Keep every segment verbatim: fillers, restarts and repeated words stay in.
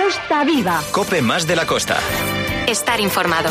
Costa Viva. COPE más de la costa. Estar informado.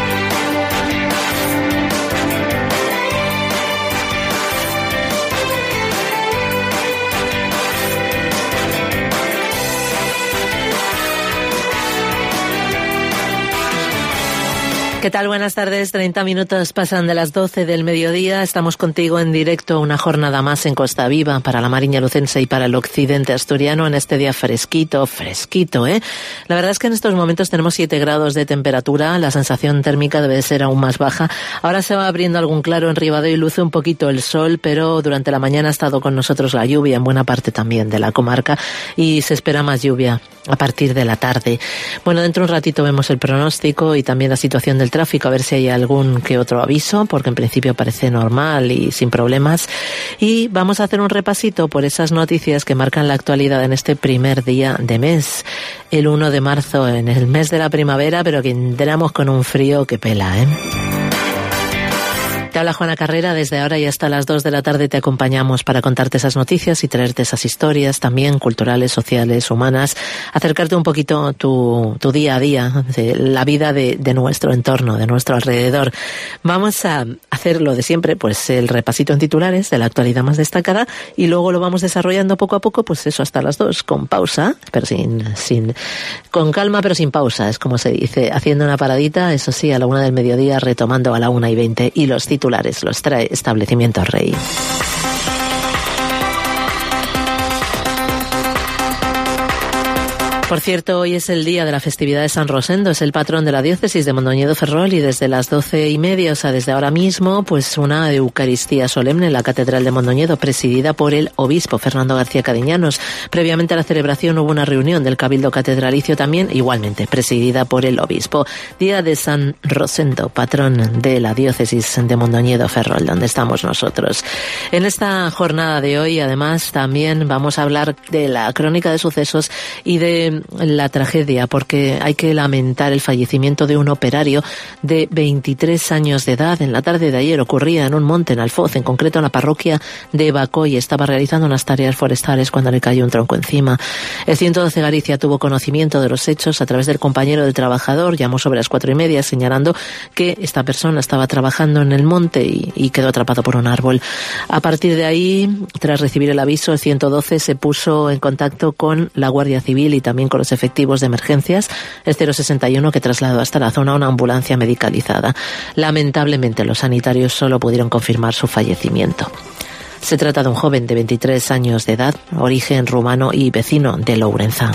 ¿Qué tal? Buenas tardes. treinta minutos pasan de las doce del mediodía. Estamos contigo en directo una jornada más en Costa Viva para la Mariña Lucense y para el occidente asturiano en este día fresquito, fresquito, ¿eh? La verdad es que en estos momentos tenemos siete grados de temperatura. La sensación térmica debe ser aún más baja. Ahora se va abriendo algún claro en Ribadeo y luce un poquito el sol, pero durante la mañana ha estado con nosotros la lluvia en buena parte también de la comarca y se espera más lluvia a partir de la tarde. Bueno, dentro de un ratito vemos el pronóstico y también la situación del tráfico, a ver si hay algún que otro aviso, porque en principio parece normal y sin problemas. Y vamos a hacer un repasito por esas noticias que marcan la actualidad en este primer día de mes, el uno de marzo, en el mes de la primavera, pero que entramos con un frío que pela, ¿eh? Te habla Juana Carrera, desde ahora y hasta las dos de la tarde te acompañamos para contarte esas noticias y traerte esas historias también culturales, sociales, humanas, acercarte un poquito tu, tu día a día, de la vida de, de nuestro entorno, de nuestro alrededor. Vamos a hacer lo de siempre, pues el repasito en titulares de la actualidad más destacada y luego lo vamos desarrollando poco a poco, pues eso hasta las dos, con pausa, pero sin, sin, con calma pero sin pausa, es como se dice, haciendo una paradita, eso sí, a la una del mediodía, retomando a la una y veinte y los titulares titulares los trae Establecimiento Rey. Por cierto, hoy es el día de la festividad de San Rosendo, es el patrón de la diócesis de Mondoñedo-Ferrol y desde las doce y media, o sea, desde ahora mismo, pues una Eucaristía solemne en la Catedral de Mondoñedo, presidida por el obispo Fernando García Cadiñanos. Previamente a la celebración hubo una reunión del Cabildo Catedralicio también, igualmente, presidida por el obispo. Día de San Rosendo, patrón de la diócesis de Mondoñedo-Ferrol, donde estamos nosotros. En esta jornada de hoy, además, también vamos a hablar de la crónica de sucesos y de la tragedia, porque hay que lamentar el fallecimiento de un operario de veintitrés años de edad. En la tarde de ayer ocurría en un monte en Alfoz, en concreto en la parroquia de Bacoy. Estaba realizando unas tareas forestales cuando le cayó un tronco encima. El ciento doce Galicia tuvo conocimiento de los hechos a través del compañero del trabajador. Llamó sobre las cuatro y media señalando que esta persona estaba trabajando en el monte y, y quedó atrapado por un árbol. A partir de ahí, tras recibir el aviso, el ciento doce se puso en contacto con la Guardia Civil y también con los efectivos de emergencias, el cero sesenta y uno, que trasladó hasta la zona una ambulancia medicalizada. Lamentablemente, los sanitarios solo pudieron confirmar su fallecimiento. Se trata de un joven de veintitrés años de edad, origen rumano y vecino de Lourenza.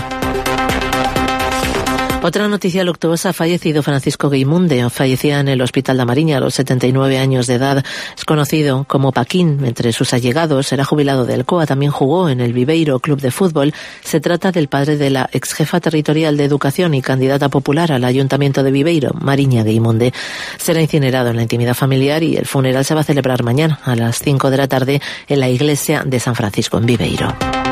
Otra noticia luctuosa: ha fallecido Francisco Gueimunde, fallecía en el Hospital da Mariña a los setenta y nueve años de edad. Es conocido como Paquín entre sus allegados, era jubilado de Alcoa, también jugó en el Viveiro Club de Fútbol. Se trata del padre de la exjefa territorial de Educación y candidata popular al Ayuntamiento de Viveiro, Mariña Gueimunde. Será incinerado en la intimidad familiar y el funeral se va a celebrar mañana a las cinco de la tarde en la iglesia de San Francisco en Viveiro.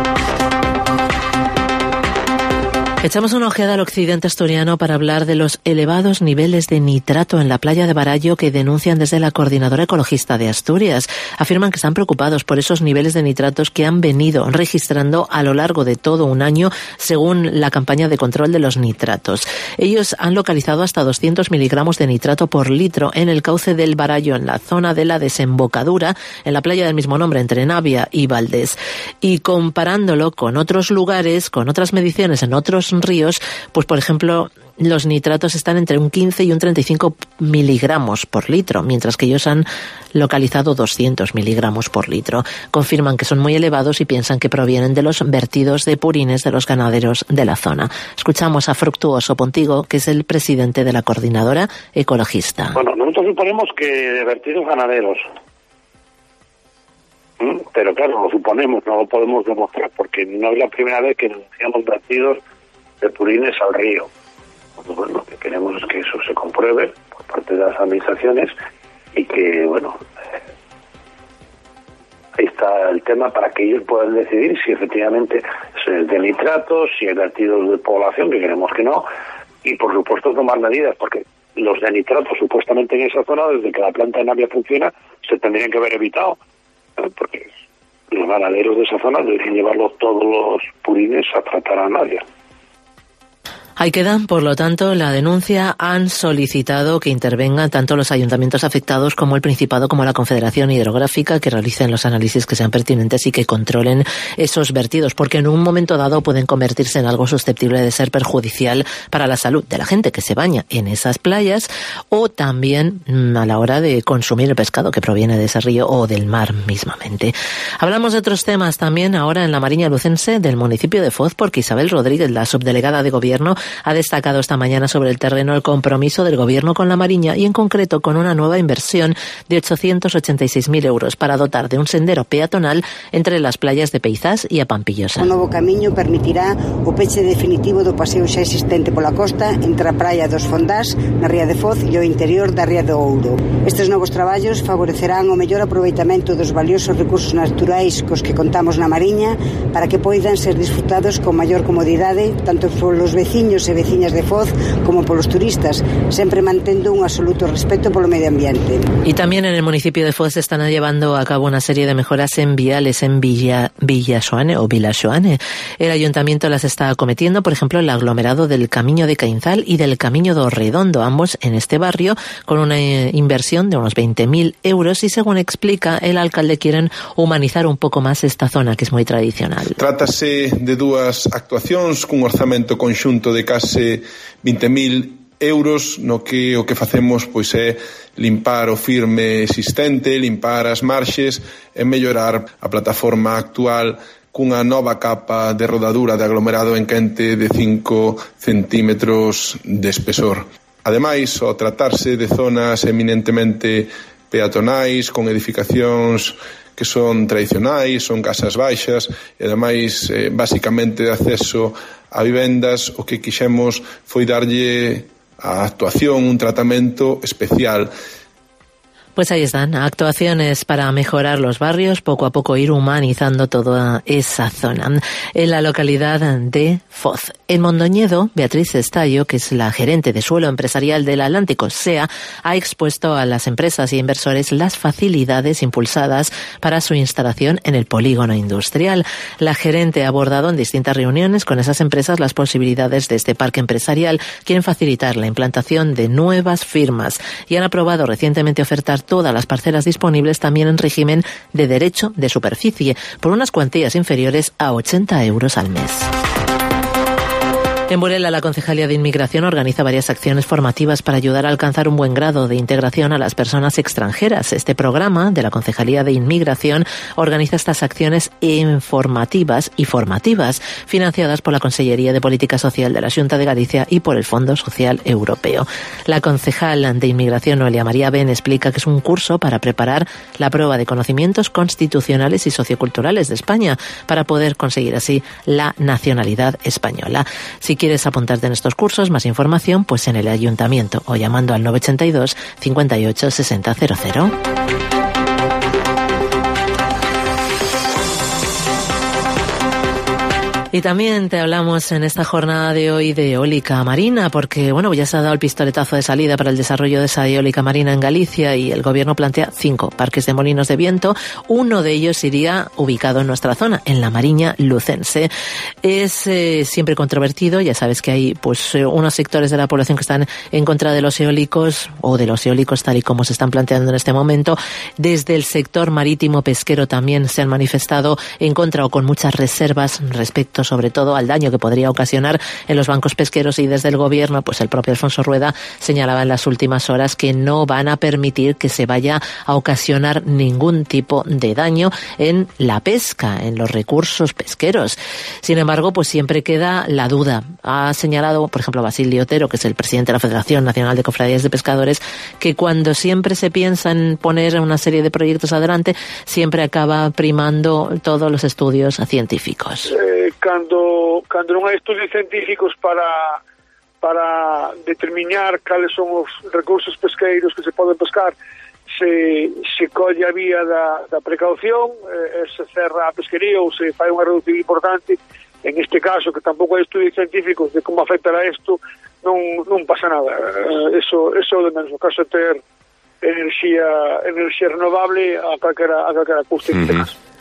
Echamos una ojeada al occidente asturiano para hablar de los elevados niveles de nitrato en la playa de Barallo que denuncian desde la Coordinadora Ecologista de Asturias. Afirman que están preocupados por esos niveles de nitratos que han venido registrando a lo largo de todo un año, según la campaña de control de los nitratos. Ellos han localizado hasta doscientos miligramos de nitrato por litro en el cauce del Barallo, en la zona de la desembocadura, en la playa del mismo nombre, entre Navia y Valdés. Y comparándolo con otros lugares, con otras mediciones en otros ríos, pues por ejemplo, los nitratos están entre un quince y un treinta y cinco miligramos por litro, mientras que ellos han localizado doscientos miligramos por litro. Confirman que son muy elevados y piensan que provienen de los vertidos de purines de los ganaderos de la zona. Escuchamos a Fructuoso Pontigo, que es el presidente de la Coordinadora Ecologista. Bueno, nosotros suponemos que de vertidos ganaderos. ¿Mm? Pero claro, lo suponemos, no lo podemos demostrar, porque no es la primera vez que denunciamos vertidos de purines al río. Pues bueno, lo que queremos es que eso se compruebe por parte de las administraciones y que, bueno, eh, ahí está el tema para que ellos puedan decidir si efectivamente es de nitratos, si hay vertidos de población, que queremos que no, y por supuesto tomar medidas, porque los de nitratos supuestamente en esa zona, desde que la planta de Navia funciona, se tendrían que haber evitado, ¿eh? Porque los ganaderos de esa zona deberían llevarlos todos los purines a tratar a Navia. Ahí queda, por lo tanto, la denuncia. Han solicitado que intervengan tanto los ayuntamientos afectados como el Principado, como la Confederación Hidrográfica, que realicen los análisis que sean pertinentes y que controlen esos vertidos, porque en un momento dado pueden convertirse en algo susceptible de ser perjudicial para la salud de la gente que se baña en esas playas, o también a la hora de consumir el pescado que proviene de ese río o del mar mismamente. Hablamos de otros temas también ahora en la Mariña Lucense del municipio de Foz, porque Isabel Rodríguez, la subdelegada de Gobierno, ha destacado esta mañana sobre el terreno el compromiso del Gobierno con la Mariña y en concreto con una nueva inversión de ochocientos ochenta y seis mil euros para dotar de un sendero peatonal entre las playas de Peizás e a Pampillosa. O novo camiño permitirá o peche definitivo do paseo xa existente pola costa entre a praia dos Fondás, na ría de Foz, e o interior da ría do Ouro. Estes novos traballos favorecerán o mellor aproveitamento dos valiosos recursos naturais cos que contamos na Mariña para que poidan ser disfrutados con maior comodidade tanto polos veciños e veciñas de Foz como polos turistas, sempre mantendo un absoluto respeto polo medio ambiente. Y también en el municipio de Foz se están llevando a cabo una serie de mejoras en viales en Villa, Villasoane o Vilasoane. El ayuntamiento las está acometiendo, por ejemplo, el aglomerado del Camiño de Cainzal y del Camiño do Redondo, ambos en este barrio, con una inversión de unos veinte mil euros y, según explica el alcalde, quieren humanizar un pouco máis esta zona, que es moi tradicional. Trátase de dúas actuacións cun orzamento conxunto de case veinte mil euros, no que o que facemos pois é limpar o firme existente, limpar as marxes e mellorar a plataforma actual cunha nova capa de rodadura de aglomerado en quente de cinco centímetros de espesor. Ademais, ao tratarse de zonas eminentemente peatonais, con edificacións que son tradicionais, son casas baixas e ademais eh, basicamente de acceso a vivendas, o que quixemos foi darlle a actuación un tratamento especial. Pues ahí están, actuaciones para mejorar los barrios, poco a poco ir humanizando toda esa zona. En la localidad de Foz, en Mondoñedo, Beatriz Estallo, que es la gerente de suelo empresarial del Atlántico, SEA, ha expuesto a las empresas y inversores las facilidades impulsadas para su instalación en el polígono industrial. La gerente ha abordado en distintas reuniones con esas empresas las posibilidades de este parque empresarial. Quieren facilitar la implantación de nuevas firmas y han aprobado recientemente ofertar todas las parcelas disponibles también en régimen de derecho de superficie por unas cuantías inferiores a ochenta euros al mes. En Burela, la Concejalía de Inmigración organiza varias acciones formativas para ayudar a alcanzar un buen grado de integración a las personas extranjeras. Este programa de la Concejalía de Inmigración organiza estas acciones informativas y formativas, financiadas por la Consellería de Política Social de la Xunta de Galicia y por el Fondo Social Europeo. La concejal de Inmigración, Noelia María Ben, explica que es un curso para preparar la prueba de conocimientos constitucionales y socioculturales de España para poder conseguir así la nacionalidad española. Si quieres apuntarte en estos cursos, más información pues en el ayuntamiento o llamando al nueve ochenta y dos, cincuenta y ocho, sesenta, cero cero. Y también te hablamos en esta jornada de hoy de eólica marina, porque bueno, ya se ha dado el pistoletazo de salida para el desarrollo de esa eólica marina en Galicia y el gobierno plantea cinco parques de molinos de viento. Uno de ellos iría ubicado en nuestra zona, en la Mariña Lucense. Es eh, siempre controvertido, ya sabes que hay pues eh, unos sectores de la población que están en contra de los eólicos o de los eólicos tal y como se están planteando en este momento. Desde el sector marítimo pesquero también se han manifestado en contra o con muchas reservas respecto sobre todo al daño que podría ocasionar en los bancos pesqueros, y desde el gobierno, pues el propio Alfonso Rueda señalaba en las últimas horas que no van a permitir que se vaya a ocasionar ningún tipo de daño en la pesca, en los recursos pesqueros. Sin embargo, pues siempre queda la duda. Ha señalado, por ejemplo, Basilio Otero, que es el presidente de la Federación Nacional de Cofradías de Pescadores, que cuando siempre se piensa en poner una serie de proyectos adelante, siempre acaba primando todos los estudios científicos. Eh, cando, cando non hai estudios científicos para para determinar cales son os recursos pesqueiros que se poden pescar, se, se colle a vía da, da precaución, eh, se cerra a pesquería ou se fai unha reducción importante. En este caso, que tampouco hai estudios científicos de como afectará isto, non, non pasa nada. Eh, eso, eso de menos. O caso de ter enerxía, enerxía renovable a calquera, a calquera custo. Uh-huh.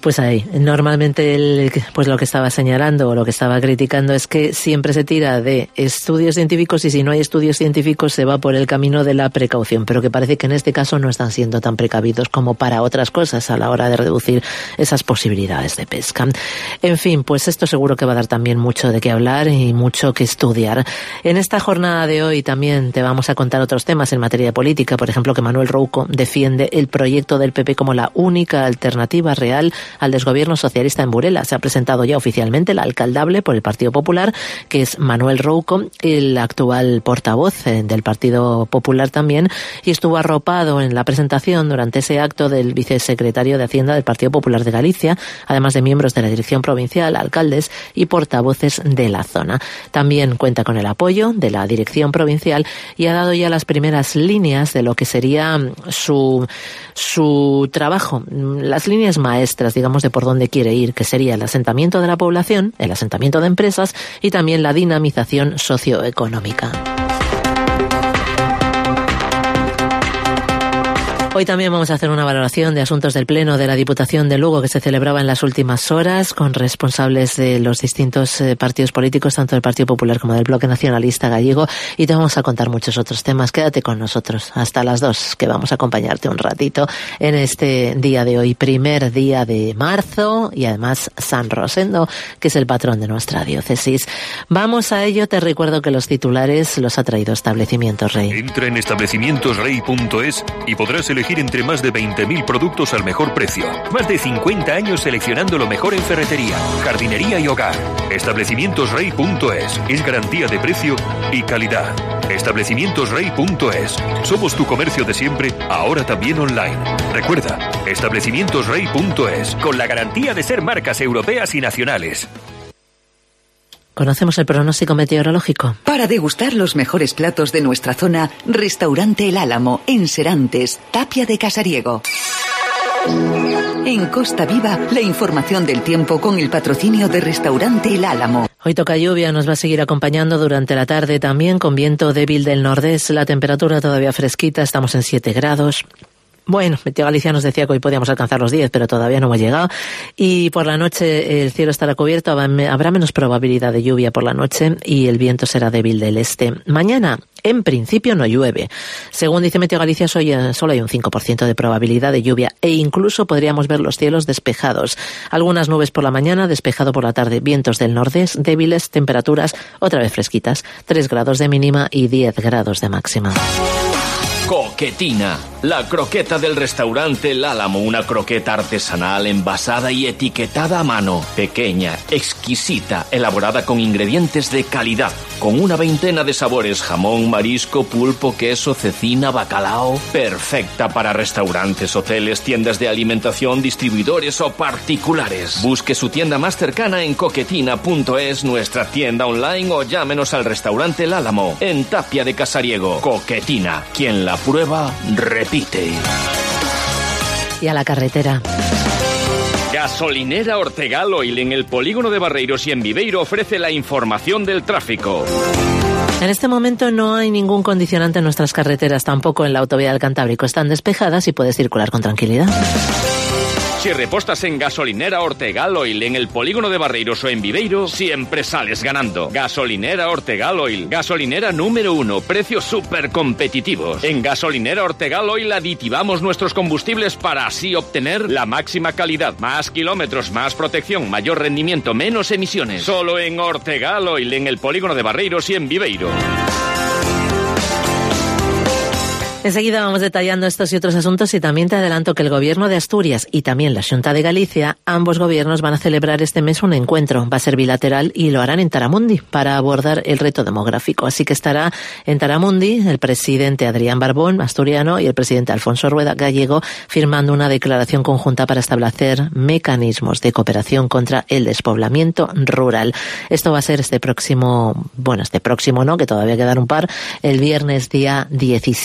Pues ahí, normalmente el, pues lo que estaba señalando o lo que estaba criticando es que siempre se tira de estudios científicos y si no hay estudios científicos se va por el camino de la precaución, pero que parece que en este caso no están siendo tan precavidos como para otras cosas a la hora de reducir esas posibilidades de pesca. En fin, pues esto seguro que va a dar también mucho de qué hablar y mucho que estudiar. En esta jornada de hoy también te vamos a contar otros temas en materia de política, por ejemplo que Manuel Rouco defiende el proyecto del P P como la única alternativa real al desgobierno socialista en Burela. Se ha presentado ya oficialmente el alcaldable por el Partido Popular, que es Manuel Rouco, el actual portavoz del Partido Popular también, y estuvo arropado en la presentación durante ese acto del vicesecretario de Hacienda del Partido Popular de Galicia, además de miembros de la dirección provincial, alcaldes y portavoces de la zona. También cuenta con el apoyo de la dirección provincial y ha dado ya las primeras líneas de lo que sería su, su trabajo, las líneas maestras, digamos, de por dónde quiere ir, que sería el asentamiento de la población, el asentamiento de empresas y también la dinamización socioeconómica. Hoy también vamos a hacer una valoración de asuntos del Pleno de la Diputación de Lugo que se celebraba en las últimas horas con responsables de los distintos eh, partidos políticos, tanto del Partido Popular como del Bloque Nacionalista Gallego, y te vamos a contar muchos otros temas. Quédate con nosotros hasta las dos, que vamos a acompañarte un ratito en este día de hoy, primer día de marzo, y además San Rosendo, que es el patrón de nuestra diócesis. Vamos a ello. Te recuerdo que los titulares los ha traído Establecimientos Rey. Entra en establecimientos rey punto es y podrás elegir entre más de veinte mil productos al mejor precio. Más de cincuenta años seleccionando lo mejor en ferretería, jardinería y hogar. establecimientos rey punto es es garantía de precio y calidad. establecimientos rey punto es. Somos tu comercio de siempre, ahora también online. Recuerda, establecimientos rey punto es, con la garantía de ser marcas europeas y nacionales. ¿Conocemos el pronóstico meteorológico? Para degustar los mejores platos de nuestra zona, Restaurante El Álamo, en Serantes, Tapia de Casariego. En Costa Viva, la información del tiempo con el patrocinio de Restaurante El Álamo. Hoy toca lluvia, nos va a seguir acompañando durante la tarde también con viento débil del nordeste, la temperatura todavía fresquita, estamos en siete grados. Bueno, Meteo Galicia nos decía que hoy podíamos alcanzar los diez, pero todavía no hemos llegado. Y por la noche el cielo estará cubierto, habrá menos probabilidad de lluvia por la noche y el viento será débil del este. Mañana, en principio, no llueve. Según dice Meteo Galicia, solo hay un cinco por ciento de probabilidad de lluvia e incluso podríamos ver los cielos despejados. Algunas nubes por la mañana, despejado por la tarde, vientos del nordeste débiles, temperaturas otra vez fresquitas, tres grados de mínima y diez grados de máxima. Coquetina, la croqueta del restaurante El Álamo, una croqueta artesanal envasada y etiquetada a mano, pequeña, exquisita, elaborada con ingredientes de calidad, con una veintena de sabores, jamón, marisco, pulpo, queso, cecina, bacalao, perfecta para restaurantes, hoteles, tiendas de alimentación, distribuidores o particulares. Busque su tienda más cercana en coquetina punto es, nuestra tienda online, o llámenos al restaurante El Álamo, en Tapia de Casariego. Coquetina, quien la prueba, repite. Y a la carretera. Gasolinera Ortegal Oil en el polígono de Barreiros y en Viveiro ofrece la información del tráfico. En este momento no hay ningún condicionante en nuestras carreteras, tampoco en la autovía del Cantábrico. Están despejadas y puedes circular con tranquilidad. Si repostas en Gasolinera Ortegal Oil en el polígono de Barreiros o en Viveiro, siempre sales ganando. Gasolinera Ortegal Oil, gasolinera número uno, precios súper competitivos. En Gasolinera Ortegal Oil aditivamos nuestros combustibles para así obtener la máxima calidad, más kilómetros, más protección, mayor rendimiento, menos emisiones. Solo en Ortegal Oil en el polígono de Barreiros y en Viveiro. Enseguida vamos detallando estos y otros asuntos y también te adelanto que el Gobierno de Asturias y también la Xunta de Galicia, ambos gobiernos van a celebrar este mes un encuentro. Va a ser bilateral y lo harán en Taramundi para abordar el reto demográfico. Así que estará en Taramundi el presidente Adrián Barbón, asturiano, y el presidente Alfonso Rueda, gallego, firmando una declaración conjunta para establecer mecanismos de cooperación contra el despoblamiento rural. Esto va a ser este próximo, bueno, este próximo no, que todavía quedan un par, el viernes día diecisiete de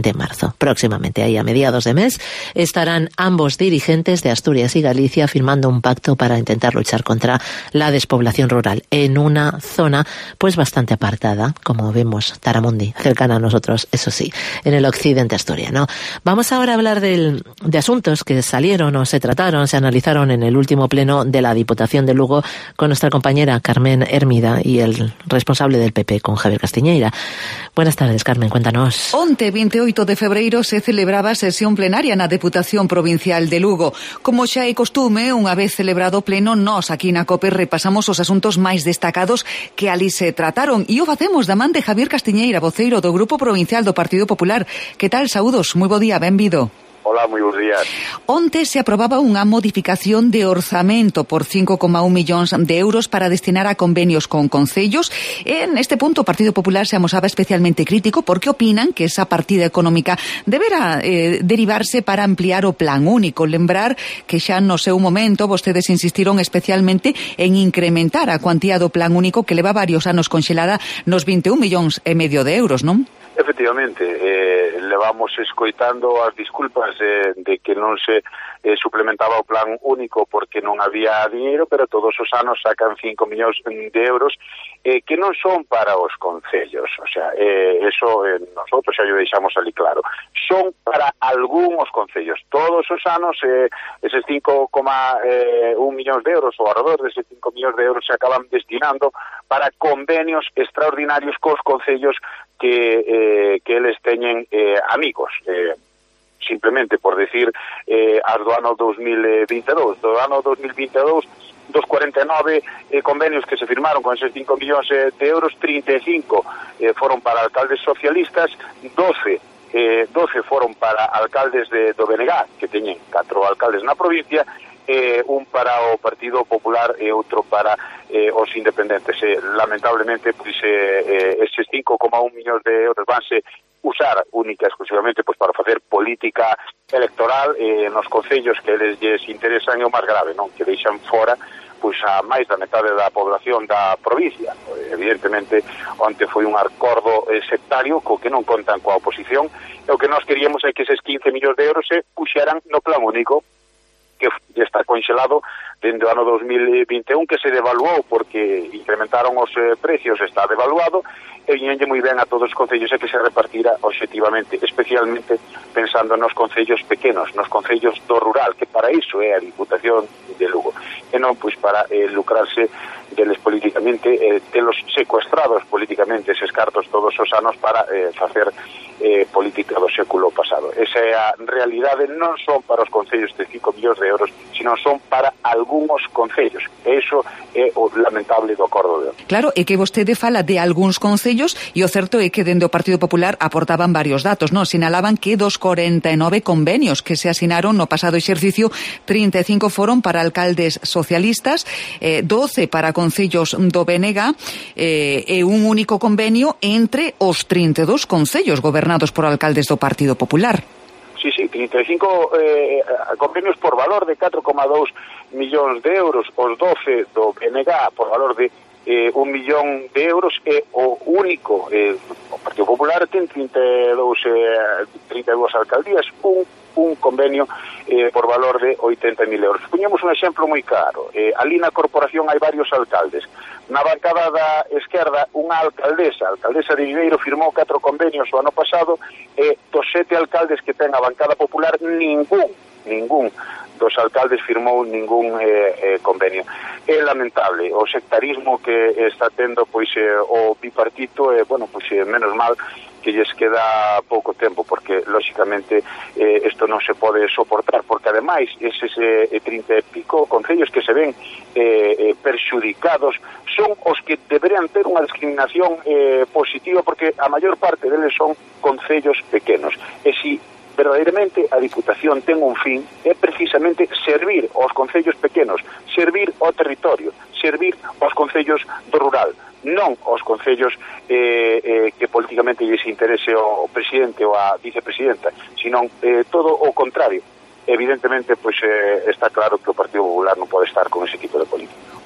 de marzo. Próximamente, ahí a mediados de mes, estarán ambos dirigentes de Asturias y Galicia firmando un pacto para intentar luchar contra la despoblación rural en una zona pues bastante apartada, como vemos, Taramundi, cercana a nosotros, eso sí, en el occidente asturiano. Vamos ahora a hablar del, de asuntos que salieron o se trataron, se analizaron en el último pleno de la Diputación de Lugo con nuestra compañera Carmen Hermida y el responsable del P P, con Javier Castiñeira. Buenas tardes, Carmen, cuéntanos. Onte, veintiocho de febreiro, se celebraba a sesión plenaria na Deputación Provincial de Lugo. Como xa é costume, unha vez celebrado o pleno, nós aquí na COPE repasamos os asuntos máis destacados que ali se trataron e o facemos da man de Javier Castiñeira, voceiro do Grupo Provincial do Partido Popular. Que tal, saúdos? Moi bo día, benvido. Hola, moi bons días. Onte se aprobaba unha modificación de orzamento por cinco coma un millóns de euros para destinar a convenios con concellos. En este punto o Partido Popular se amosaba especialmente crítico porque opinan que esa partida económica deberá eh, derivarse para ampliar o plan único. Lembrar que xa no seu momento vostedes insistiron especialmente en incrementar a cuantía do plan único que leva varios anos conxelada nos vinte e un millóns e medio de euros, non? Efectivamente, eh, levamos escoitando as disculpas eh, de que non se eh, suplementaba o plan único porque non había dinheiro, pero todos os anos sacan cinco millóns de euros eh, que non son para os concellos. O sea, eh, eso eh, nosotros xa o deixamos ali claro. Son para algúns concellos. Todos os anos eh, eses cinco coma un millóns de euros, ou alrededor deses cinco millóns de euros se acaban destinando para convenios extraordinarios cos concellos que eh, que eles teñen eh, amigos, eh, simplemente por decir eh, as do ano dos mil vinte e dous. Do ano dos mil vinte e dous, dos cuarenta e nove eh, convenios que se firmaron con eses cinco millóns eh, de euros, trinta e cinco eh, foron para alcaldes socialistas, doce eh, doce foron para alcaldes de, do B N G, que teñen catro alcaldes na provincia, eh, un para o Partido Popular e outro para eh, os independentes. Eh, lamentablemente, pois, eh, eh, eses cinco coma un millóns de euros vanse usar única e exclusivamente pois, para facer política electoral eh, nos concellos que eles lles interesan, e o máis grave, non, que deixan fora pois a máis da metade da población da provincia. Evidentemente, onte foi un acordo eh, sectario co que non contan coa oposición, e o que nós queríamos é que eses quince millóns de euros se puxeran no plan único, que está conxelado dende o ano dos mil vinte e un, que se devaluou porque incrementaron os eh, precios, está devaluado, e viñenlle moi ben a todos os concellos e que se repartira obxectivamente, especialmente pensando nos concellos pequenos, nos concellos do rural, que para iso é a Diputación de Lugo, e non pois para eh, lucrarse deles políticamente, eh, telos secuestrados políticamente eses cartos todos os anos para eh, facer eh, política do século pasado. Esa é a realidade, non son para os concellos de cinco millóns de euros, sino son para algúns concellos. E iso é o lamentable do acordo de hoxe. Claro, é que vostede fala de algúns concellos e o certo é que dende o Partido Popular aportaban varios datos, non? Sinalaban que dos corenta e nove convenios que se asinaron no pasado exercicio, trinta e cinco foron para alcaldes socialistas, eh, doce para concellos do B N G eh, e un único convenio entre os trinta e dos concellos gobernados por alcaldes do Partido Popular. Sí, sí, trinta e cinco eh, convenios por valor de catro coma dous millóns de euros, os doce do B N G por valor de eh, un millón de euros, e o único, eh, o Partido Popular ten trinta e dous, eh, trinta e dúas alcaldías, un, un convenio eh, por valor de oitenta mil euros. Poñemos un exemplo moi claro. Eh, ali na corporación hai varios alcaldes. Na bancada da esquerda, unha alcaldesa, a alcaldesa de Viveiro, firmou catro convenios o ano pasado, e dos sete alcaldes que ten a bancada popular, ningún, ningún dos alcaldes firmou ningún eh, eh, convenio. É lamentable o sectarismo que está tendo pois eh, o bipartito, e eh, bueno, pois eh, menos mal que lles queda pouco tempo, porque lóxicamente eh, isto non se pode soportar, porque ademais eses eh, trinta e pico concellos que se ven eh, eh, perxudicados son os que deberían ter unha discriminación eh, positiva, porque a maior parte deles son concellos pequenos, e si verdadeiramente a Diputación ten un fin, é precisamente servir aos concellos pequenos, servir ao territorio, servir aos concellos do rural, non aos concellos eh, eh, que políticamente lles interese o presidente ou a vicepresidenta, sino eh, todo o contrario. Evidentemente, pois eh, está claro que o Partido Popular non pode estar con ese tipo de política.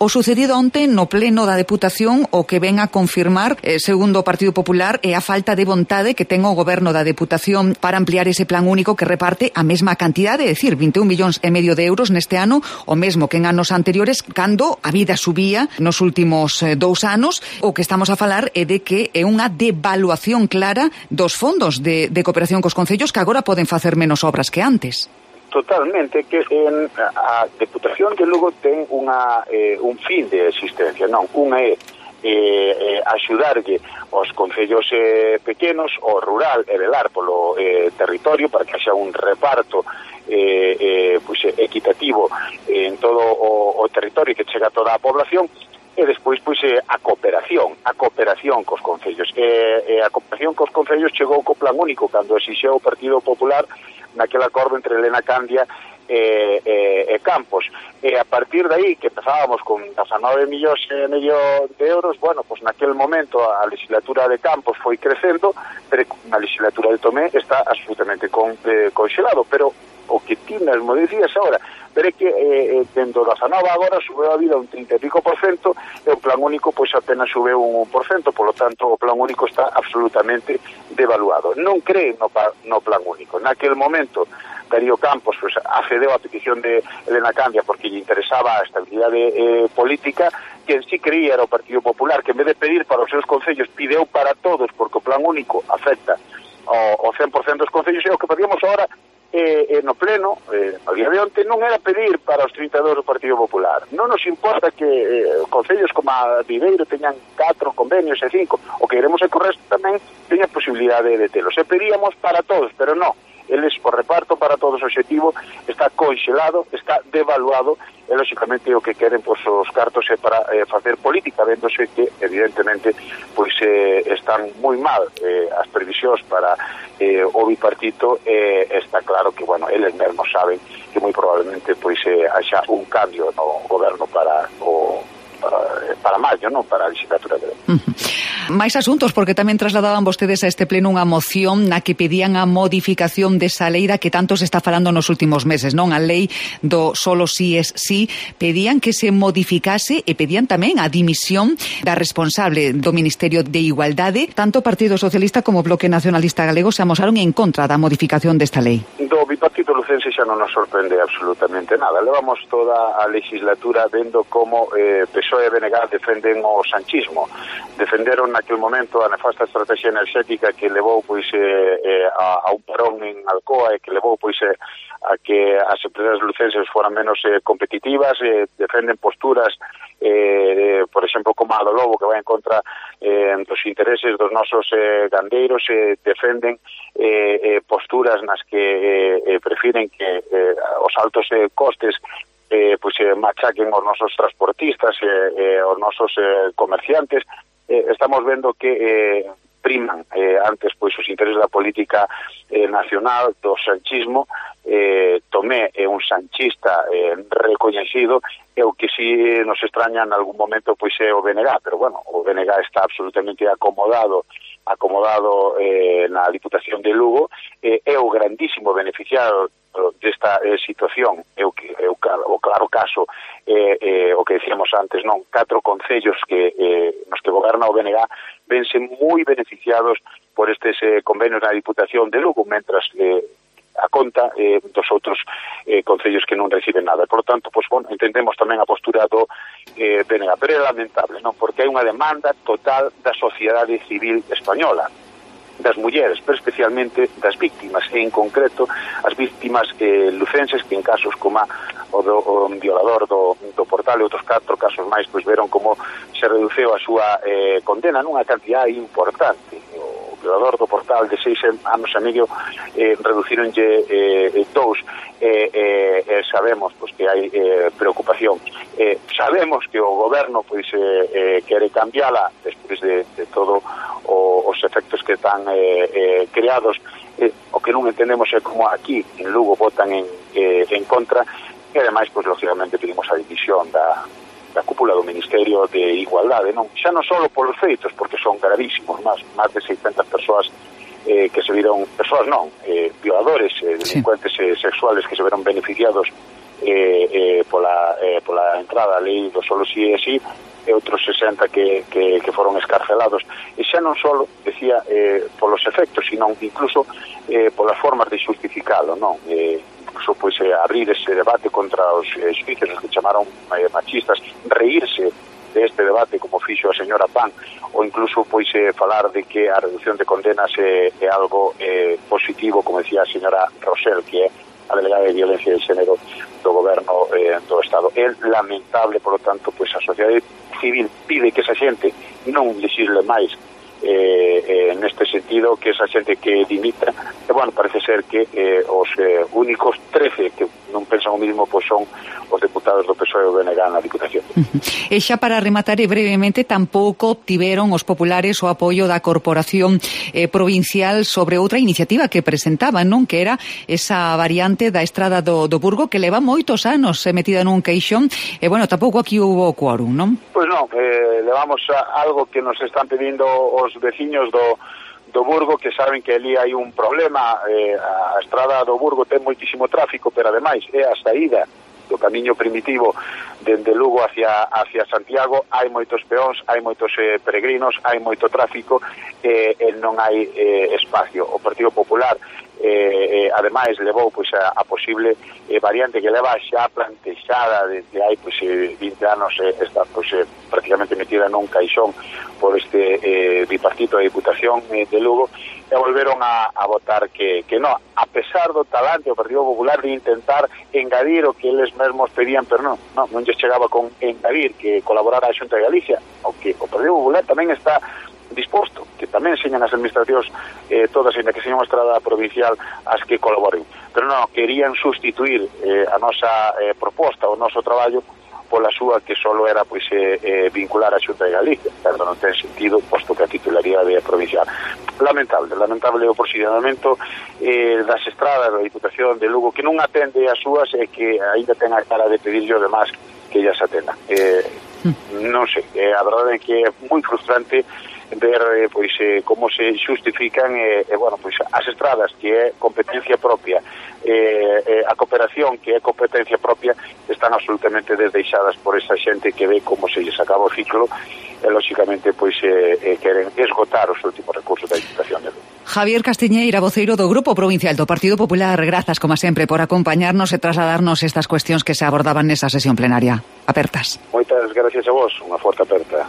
O sucedido onte no pleno da Deputación o que ven a confirmar, eh, segundo o Partido Popular, é a falta de vontade que ten o Goberno da Deputación para ampliar ese plan único que reparte a mesma cantidade, é dicir, vinte e un millóns e medio de euros neste ano, o mesmo que en anos anteriores, cando a vida subía nos últimos eh, dous anos. O que estamos a falar é de que é unha devaluación clara dos fondos de, de cooperación cos concellos que agora poden facer menos obras que antes. Totalmente, que en a Deputación de Lugo ten unha, eh, un fin de existencia, non? Un é eh, eh, axudarlle aos concellos eh, pequenos, o rural, e velar polo eh, territorio para que haxa un reparto eh, eh, pues, equitativo en todo o, o territorio que chega a toda a población. E despois, pois, eh, a cooperación, a cooperación cos concellos. E, eh, a cooperación cos concellos chegou co plan único, cando exixeu o Partido Popular naquele acordo entre Elena Candia e, e, e Campos. E a partir de aí, que empezábamos con dezanove millóns e medio de euros, bueno, pois naquele momento a legislatura de Campos foi crecendo, pero na legislatura de Tomé está absolutamente con, eh, congelado. Pero o que ti mesmo dicías agora, pero é que eh, dentro da Zanova agora subeu a vida un trinta e pico por cento e o plan único pois apenas subeu un un por cento, polo tanto o plan único está absolutamente devaluado. Non cree no, no plan único. Naquele momento Darío Campos pues, accedeu a petición de Elena Candia porque lle interesaba a estabilidade eh, política, que en sí creía era o Partido Popular, que en vez de pedir para os seus concellos pideu para todos, porque o plan único afecta o, o cen por cento dos concellos, e o que podíamos agora Eh, eh, no pleno, eh, no día de onte, non era pedir para os trinta e dous do Partido Popular. Non nos importa que eh, concellos como a Viveiro teñan catro convenios e cinco, o que queremos é que o resto tamén teña posibilidade de telos. E pedíamos para todos, pero non. Eles, o reparto para todos o objetivo está congelado, está devaluado, e lógicamente o que queren pois, os cartos é para eh, facer política, vendose que evidentemente pois eh, están moi mal eh, as previsións para eh, o bipartito, e eh, está claro que, bueno, eles mesmos saben que moi probablemente pois eh, haxa un cambio no goberno para o para, para maio, non para a legislatura de uh-huh. Máis asuntos, porque tamén trasladaban vostedes a este pleno unha moción na que pedían a modificación desa lei da que tanto se está falando nos últimos meses, non? A lei do solo sí es sí. Pedían que se modificase e pedían tamén a dimisión da responsable do Ministerio de Igualdade. Tanto o Partido Socialista como o Bloque Nacionalista Galego se amosaron en contra da modificación desta lei. Do bipartito lucense xa non nos sorprende absolutamente nada. Levamos toda a legislatura vendo como eh, P S O E e B N G defenden o sanchismo. Defenderon naquele momento a nefasta estrategia enerxética que levou pois eh, eh, a, a un parón en Alcoa e que levou pois eh, a que as empresas lucenses foran menos eh, competitivas, eh, defenden posturas eh, por exemplo como a do Lobo, que vai en contra eh, dos intereses dos nosos eh, gandeiros, eh, defenden eh, eh, posturas nas que eh, eh, prefiren que eh, os altos eh, costes eh, pois, eh, machaquen os nosos transportistas e eh, eh, os nosos eh, comerciantes. Eh, estamos vendo que eh, priman eh, antes pois os intereses da política eh, nacional, do sanchismo. eh, Tomé é un sanchista eh, recoñecido, e o que si nos extraña en algún momento pois é o B N G, pero bueno, o B N G está absolutamente acomodado acomodado eh, na Diputación de Lugo, eh, é o grandísimo beneficiado desta eh, situación. É o, que, é o, o claro caso eh, eh, o que decíamos antes, non? Catro concellos que eh, nos que goberna o B N G vense moi beneficiados por estes eh, convenios na Diputación de Lugo, mentras eh, a conta eh, dos outros eh, concellos que non reciben nada. Por tanto, pues, bueno, entendemos tamén a postura do eh, B N G, pero é lamentable, non? Porque hai unha demanda total da sociedade civil española, das mulleres, pero especialmente das víctimas, e en concreto as víctimas eh, lucenses, que en casos como o do o violador do, do Portal e outros catro casos máis, pois veron como se reduceu a súa eh, condena nunha cantidad importante. O violador do Portal de seis anos e medio eh, reducironlle eh, dous, e eh, eh, sabemos pois, que hai eh, preocupación. Eh, sabemos que o goberno pois eh, eh, quere cambiala despois de, de todo o, os efectos que están eh, eh, creados. Eh, o que non entendemos é como aquí en Lugo votan en, eh, en contra, e ademais, pois, lógicamente pedimos a división da, da cúpula do Ministerio de Igualdade, non? Xa non só polos feitos, porque son gravísimos, máis, máis de seiscentas persoas eh, que se viron, persoas non, eh, violadores, eh, delincuentes sí. eh, sexuales que se viron beneficiados eh, eh, pola, eh, pola entrada a lei do solo si e si, e outros sesenta que, que, que foron escarcelados, e xa non só, decía, eh, polos efectos, sino incluso eh, polas formas de justificalo, non? Eh, incluso pois eh, abrir ese debate contra os eh, xuíces, os que chamaron eh, machistas, reírse deste debate como fixo a señora Pan, ou incluso pois eh, falar de que a reducción de condenas é, é algo eh, positivo, como decía a señora Rosell, que é a delegada de violencia de xénero do goberno eh, do Estado. É lamentable, por lo tanto, pois a sociedade civil pide que esa xente non legisle máis eh, eh, neste sentido, que esa xente que dimita, e bueno, parece ser que eh, os eh, únicos trece que non pensan o mismo pois son os deputados do P S O E e o B N G na Diputación. E xa para rematar e brevemente, tampouco obtiveron os populares o apoio da Corporación eh, Provincial sobre outra iniciativa que presentaban, non? Que era esa variante da Estrada do, do Burgo, que leva moitos anos eh, metida nun queixón, e bueno, tampouco aquí hubo quórum, non? Pois non, eh, levamos a algo que nos están pedindo os veciños do do Burgo, que saben que ali hai un problema. Eh, a Estrada do Burgo ten moitísimo tráfico, pero ademais é a saída do camiño primitivo dende Lugo hacia hacia Santiago. Hai moitos peóns, hai moitos eh, peregrinos, hai moito tráfico, eh, e non hai eh, espacio. O Partido Popular eh, eh, ademais levou pois a, a posible eh, variante que leva xa plantexada desde hai pois eh, vinte anos, eh, está pois eh, prácticamente metida nun caixón por este eh, bipartito de Diputación eh, de Lugo, e volveron a, a votar que, que no, a pesar do talante o Partido Popular de intentar engadir o que eles mesmos pedían, pero non, non, non lles chegaba con engadir que colaborara a Xunta de Galicia, o que o Partido Popular tamén está disposto, que tamén señan as administracións eh, todas, ainda que señan unha estrada provincial, as que colaboren, pero non, querían sustituir eh, a nosa eh, proposta, o noso traballo, pola súa, que solo era pois eh, eh, vincular a Xunta de Galicia, pero non ten sentido, posto que a titularidade é provincial. Lamentable, lamentable o posicionamento eh, das estradas da Diputación de Lugo, que non atende as súas e que ainda ten a cara de pedirlle o demás que ellas atendan. Eh, non sei, eh, a verdade é que é moi frustrante ver eh, pois eh, como se justifican eh, eh, bueno, pois as estradas, que é competencia propia, eh, eh, a cooperación, que é competencia propia, están absolutamente desdeixadas por esa xente que ve como se lles acaba o ciclo, e lóxicamente pois eh, eh, queren esgotar os últimos recursos da Diputación de Lugo. Javier Castiñeira, voceiro do Grupo Provincial do Partido Popular, grazas, como sempre, por acompañarnos e trasladarnos estas cuestións que se abordaban nesa sesión plenaria. Apertas. Moitas gracias a vos, unha forte aperta.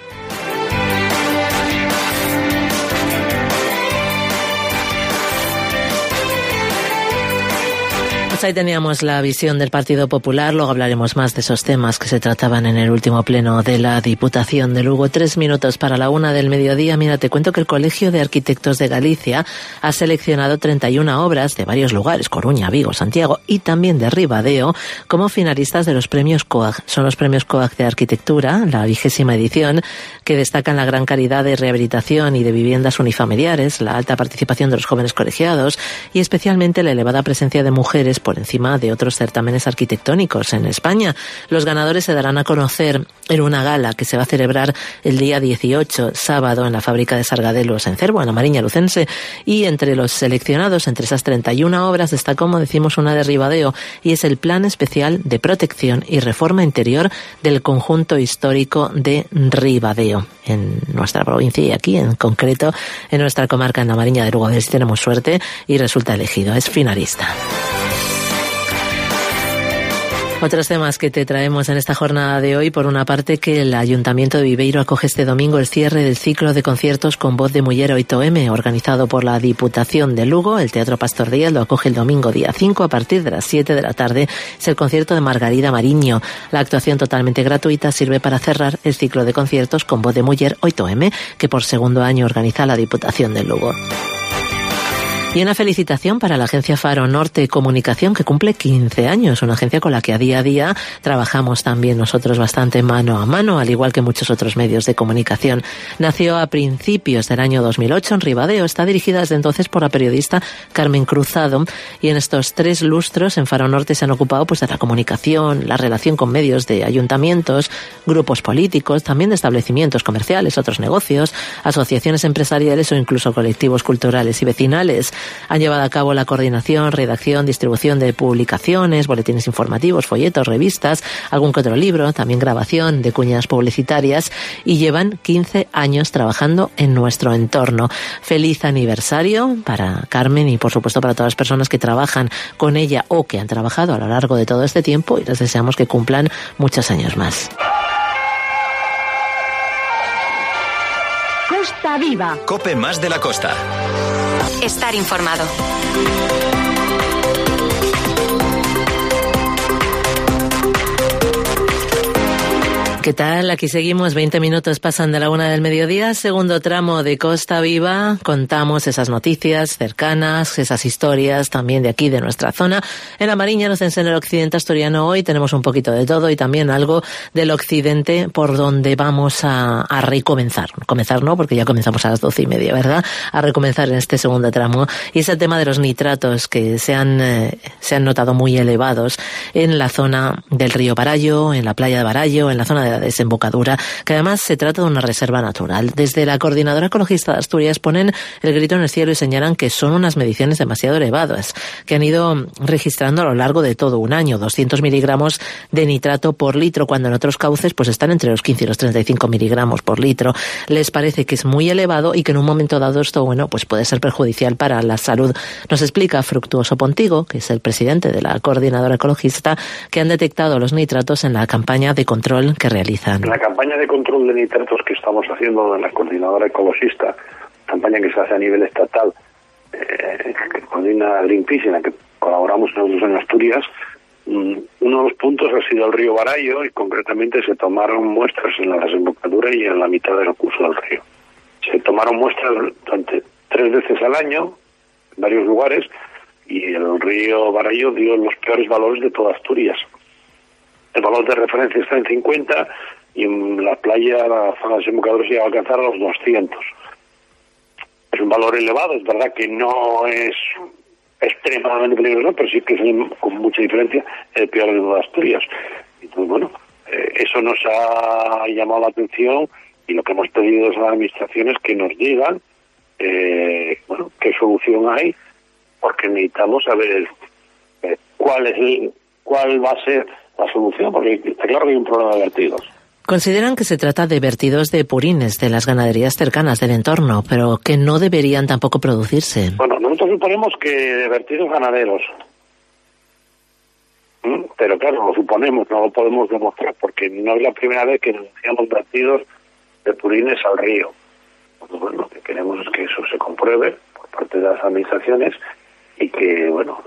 Pues ahí teníamos la visión del Partido Popular. Luego hablaremos más de esos temas que se trataban en el último pleno de la Diputación de Lugo. Tres minutos para la una del mediodía. Mira, te cuento que el Colegio de Arquitectos de Galicia ha seleccionado treinta y una obras de varios lugares, Coruña, Vigo, Santiago y también de Ribadeo, como finalistas de los premios COAG. Son los premios COAG de Arquitectura, la vigésima edición, que destacan la gran calidad de rehabilitación y de viviendas unifamiliares, la alta participación de los jóvenes colegiados y especialmente la elevada presencia de mujeres por encima de otros certámenes arquitectónicos en España. Los ganadores se darán a conocer en una gala que se va a celebrar el día dieciocho, sábado, en la fábrica de Sargadelos en Cervo, en la Mariña Lucense, y entre los seleccionados, entre esas treinta y una obras, está, como decimos, una de Ribadeo, y es el Plan Especial de Protección y Reforma Interior del Conjunto Histórico de Ribadeo, en nuestra provincia y aquí, en concreto, en nuestra comarca, en la Mariña de Lugo. A ver si tenemos suerte y resulta elegido, es finalista. Otros temas que te traemos en esta jornada de hoy, por una parte, que el Ayuntamiento de Viveiro acoge este domingo el cierre del ciclo de conciertos con voz de muller oito eme, organizado por la Diputación de Lugo. El Teatro Pastor Díaz lo acoge el domingo día cinco a partir de las siete de la tarde. Es el concierto de Margarida Mariño. La actuación, totalmente gratuita, sirve para cerrar el ciclo de conciertos con voz de muller oito eme, que por segundo año organiza la Diputación de Lugo. Y una felicitación para la agencia Faro Norte Comunicación, que cumple quince años, una agencia con la que a día a día trabajamos también nosotros bastante mano a mano, al igual que muchos otros medios de comunicación. Nació a principios del año dos mil ocho en Ribadeo, está dirigida desde entonces por la periodista Carmen Cruzado, y en estos tres lustros en Faro Norte se han ocupado pues de la comunicación, la relación con medios de ayuntamientos, grupos políticos, también de establecimientos comerciales, otros negocios, asociaciones empresariales o incluso colectivos culturales y vecinales. Han llevado a cabo la coordinación, redacción, distribución de publicaciones, boletines informativos, folletos, revistas, algún que otro libro, también grabación de cuñas publicitarias, y llevan quince años trabajando en nuestro entorno. Feliz aniversario para Carmen y, por supuesto, para todas las personas que trabajan con ella o que han trabajado a lo largo de todo este tiempo, y les deseamos que cumplan muchos años más. Costa Viva. COPE más de la costa. Estar informado. ¿Qué tal? Aquí seguimos, veinte minutos pasan de la una del mediodía, segundo tramo de Costa Viva. Contamos esas noticias cercanas, esas historias también de aquí, de nuestra zona. En la Mariña Lucense, en el occidente asturiano, hoy tenemos un poquito de todo y también algo del occidente por donde vamos a, a recomenzar. Comenzar no, porque ya comenzamos a las doce y media, ¿verdad? A recomenzar en este segundo tramo. Y es el tema de los nitratos que se han, eh, se han notado muy elevados en la zona del río Barallo, en la playa de Barallo, en la zona de desembocadura, que además se trata de una reserva natural. Desde la Coordinadora Ecologista de Asturias ponen el grito en el cielo y señalan que son unas mediciones demasiado elevadas, que han ido registrando a lo largo de todo un año, doscientos miligramos de nitrato por litro, cuando en otros cauces pues están entre los quince y los treinta y cinco miligramos por litro. Les parece que es muy elevado y que en un momento dado esto, bueno, pues puede ser perjudicial para la salud. Nos explica Fructuoso Pontigo, que es el presidente de la Coordinadora Ecologista, que han detectado los nitratos en la campaña de control que realizan. En la campaña de control de nitratos que estamos haciendo en la Coordinadora Ecologista, campaña que se hace a nivel estatal, eh, que coordina Greenpeace, en la que colaboramos nosotros en Asturias, um, uno de los puntos ha sido el río Barallo, y concretamente se tomaron muestras en la desembocadura y en la mitad del curso del río. Se tomaron muestras durante tres veces al año, en varios lugares, y el río Barallo dio los peores valores de toda Asturias. El valor de referencia está en cincuenta y en la playa, la zona de desembocadura, se llega a alcanzar a los doscientos. Es un valor elevado, es verdad que no es extremadamente peligroso, pero sí que es con mucha diferencia el peor de toda Asturias. Entonces, bueno, eh, eso nos ha llamado la atención, y lo que hemos pedido a las administraciones que nos digan eh, bueno, qué solución hay, porque necesitamos saber eh, cuál es el, cuál va a ser la solución, porque está claro que hay un problema de vertidos. Consideran que se trata de vertidos de purines de las ganaderías cercanas del entorno, pero que no deberían tampoco producirse. Bueno, nosotros suponemos que de vertidos ganaderos, ¿Mm? pero claro, lo suponemos, no lo podemos demostrar, porque no es la primera vez que denunciamos vertidos de purines al río. Entonces, bueno, lo que queremos es que eso se compruebe por parte de las administraciones y que, bueno,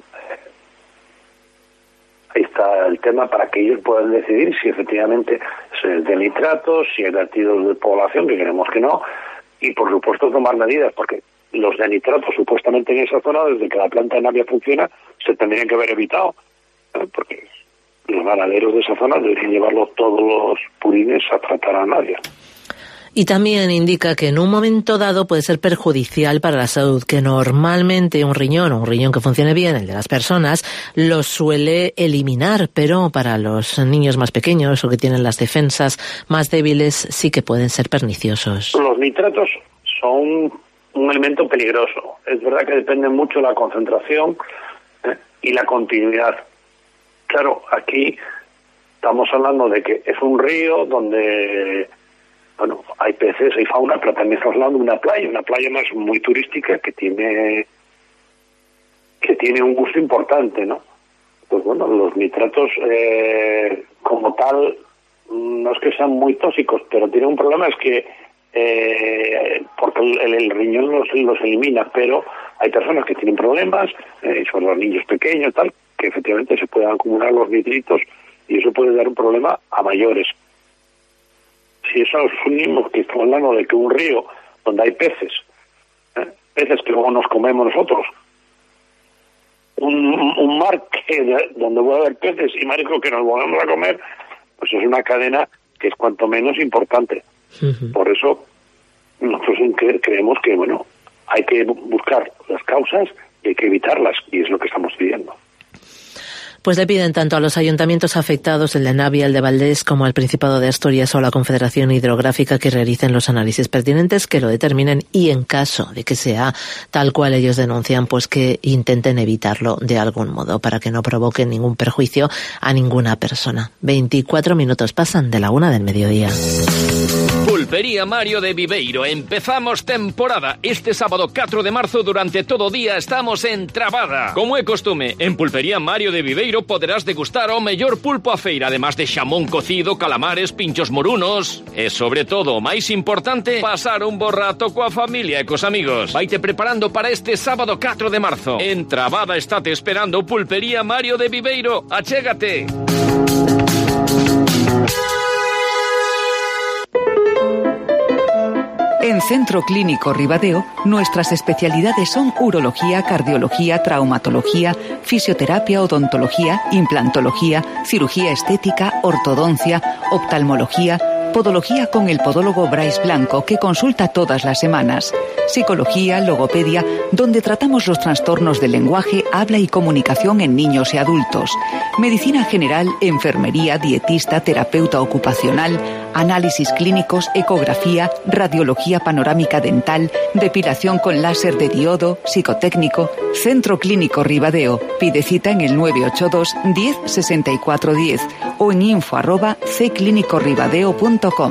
ahí está el tema para que ellos puedan decidir si efectivamente es de nitratos, si hay vertidos de población, que queremos que no, y por supuesto tomar medidas, porque los de nitratos supuestamente en esa zona, desde que la planta de Navia funciona, se tendrían que haber evitado, ¿eh? porque los ganaderos de esa zona deberían llevarlo todos los purines a tratar a Navia. Y también indica que en un momento dado puede ser perjudicial para la salud, que normalmente un riñón, o un riñón que funcione bien, el de las personas, lo suele eliminar, pero para los niños más pequeños o que tienen las defensas más débiles sí que pueden ser perniciosos. Los nitratos son un elemento peligroso. Es verdad que depende mucho de la concentración ¿eh? y la continuidad. Claro, aquí estamos hablando de que es un río donde... Bueno, hay peces, hay fauna, pero también estamos hablando de una playa, una playa más muy turística que tiene que tiene un gusto importante, ¿no? Pues bueno, los nitratos eh, como tal no es que sean muy tóxicos, pero tienen un problema, es que eh, porque el, el riñón los, los elimina, pero hay personas que tienen problemas, eh, sobre los niños pequeños, tal, que efectivamente se pueden acumular los nitritos y eso puede dar un problema a mayores. Si eso asumimos que estamos hablando de que un río donde hay peces, ¿eh? peces que luego nos comemos nosotros, un, un mar que de, donde puede haber peces y mariscos que nos volvemos a comer, pues es una cadena que es cuanto menos importante. Uh-huh. Por eso nosotros cre- creemos que, bueno, hay que buscar las causas y hay que evitarlas, y es lo que estamos pidiendo. Pues le piden tanto a los ayuntamientos afectados, el de Navia, el de Valdés, como al Principado de Asturias o a la Confederación Hidrográfica, que realicen los análisis pertinentes, que lo determinen y, en caso de que sea tal cual ellos denuncian, pues que intenten evitarlo de algún modo para que no provoque ningún perjuicio a ninguna persona. veinticuatro minutos pasan de la una del mediodía. Pulpería Mario de Viveiro. Empezamos temporada. Este sábado cuatro de marzo durante todo día estamos en Trabada. Como é costume, en Pulpería Mario de Viveiro poderás degustar o mellor pulpo a feira, además de xamón cocido, calamares, pinchos morunos e, sobre todo, o máis importante, pasar un bo rato coa familia e cos amigos. Vaite preparando para este sábado cuatro de marzo. En Trabada estate esperando Pulpería Mario de Viveiro. Achégate. En Centro Clínico Ribadeo, nuestras especialidades son urología, cardiología, traumatología, fisioterapia, odontología, implantología, cirugía estética, ortodoncia, oftalmología, podología con el podólogo Brais Blanco, que consulta todas las semanas, psicología, logopedia, donde tratamos los trastornos del lenguaje, habla y comunicación en niños y adultos, medicina general, enfermería, dietista, terapeuta ocupacional, análisis clínicos, ecografía, radiología panorámica dental, depilación con láser de diodo, psicotécnico. Centro Clínico Ribadeo. Pide cita en el nueve ocho dos, diez, sesenta y cuatro diez o en info arroba c clínico ribadeo punto com.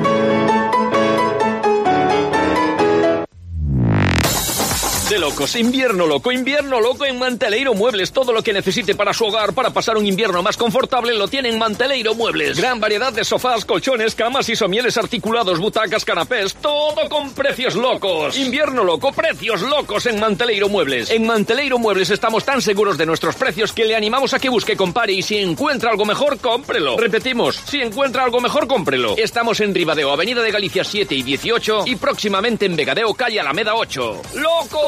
De locos, invierno loco, invierno loco en Manteleiro Muebles. Todo lo que necesite para su hogar, para pasar un invierno más confortable, lo tiene en Manteleiro Muebles. Gran variedad de sofás, colchones, camas y somieles articulados, butacas, canapés, todo con precios locos. Invierno loco, precios locos en Manteleiro Muebles. En Manteleiro Muebles estamos tan seguros de nuestros precios que le animamos a que busque, compare y si encuentra algo mejor, cómprelo. Repetimos, si encuentra algo mejor, cómprelo. Estamos en Ribadeo, Avenida de Galicia siete y dieciocho y próximamente en Vegadeo, calle Alameda ocho. ¡Loco!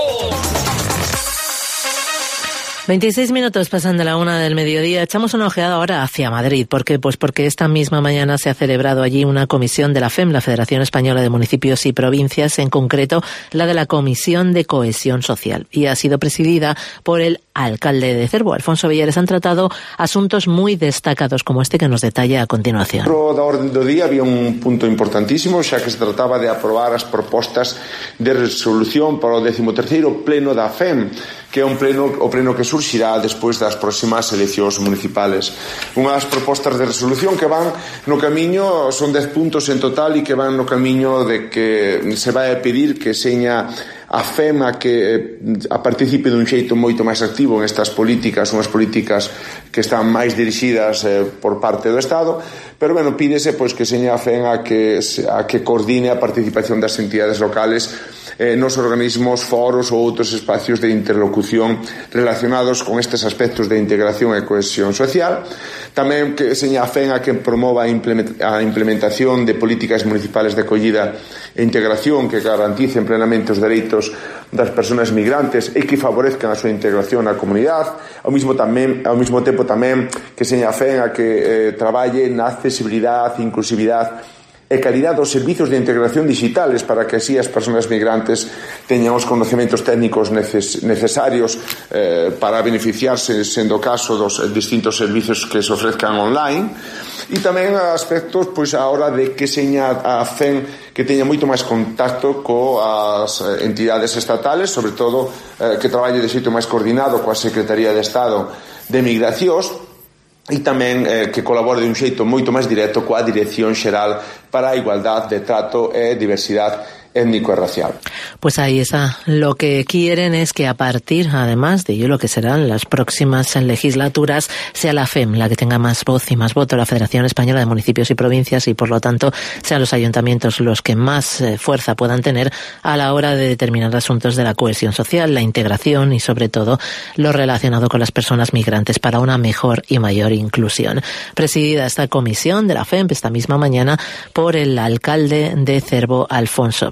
veintiséis minutos pasan de la una del mediodía. Echamos una ojeada ahora hacia Madrid. ¿Por qué? Pues porque esta misma mañana se ha celebrado allí una comisión de la F E M, la Federación Española de Municipios y Provincias, en concreto la de la Comisión de Cohesión Social, y ha sido presidida por el alcalde de Cervo, Alfonso Villares. Han tratado asuntos muy destacados como este que nos detalla a continuación. Dentro da orde do día había un punto importantísimo, xa que se trataba de aprobar as propostas de resolución para o décimo terceiro pleno da F E M, que é un pleno, o pleno que surxirá despois das próximas eleccións municipales. Unha das propostas de resolución que van no camiño, son dez puntos en total, e que van no camiño de que se vai a pedir que seña a F E M a que a participe dun xeito moito máis activo en estas políticas, unhas políticas que están máis dirixidas eh, por parte do Estado, pero bueno, pídese pois que seña a F E M a que, a que coordine a participación das entidades locales eh, nos organismos, foros ou outros espacios de interlocución relacionados con estes aspectos de integración e cohesión social. Tamén que seña a F E M a que promova a implementación de políticas municipales de acollida e integración que garanticen plenamente os dereitos das persoas migrantes e que favorezcan a súa integración na comunidade. Ao mesmo, tamén, ao mesmo tempo tamén que seña a F E M a que eh, traballe na accesibilidade, inclusividade e calidad dos servizos de integración digitales para que así as persoas migrantes teñan os conocimientos técnicos neces necesarios eh, para beneficiarse, sendo o caso dos distintos servizos que se ofrezcan online. E tamén aspectos pois a hora de que seña a F E M que teña moito máis contacto coas entidades estatales, sobre todo eh, que traballe de xeito máis coordinado coa Secretaría de Estado de Migracións, e tamén eh, que colabore de un xeito moito máis directo coa Dirección Xeral para a Igualdade de Trato e Diversidade étnico y racial. Pues ahí está. Lo que quieren es que a partir, además de ello, lo que serán las próximas legislaturas, sea la F E M la que tenga más voz y más voto, la Federación Española de Municipios y Provincias, y por lo tanto sean los ayuntamientos los que más eh, fuerza puedan tener a la hora de determinar asuntos de la cohesión social, la integración y sobre todo lo relacionado con las personas migrantes para una mejor y mayor inclusión. Presidida esta comisión de la F E M esta misma mañana por el alcalde de Cervo, Alfonso Villares.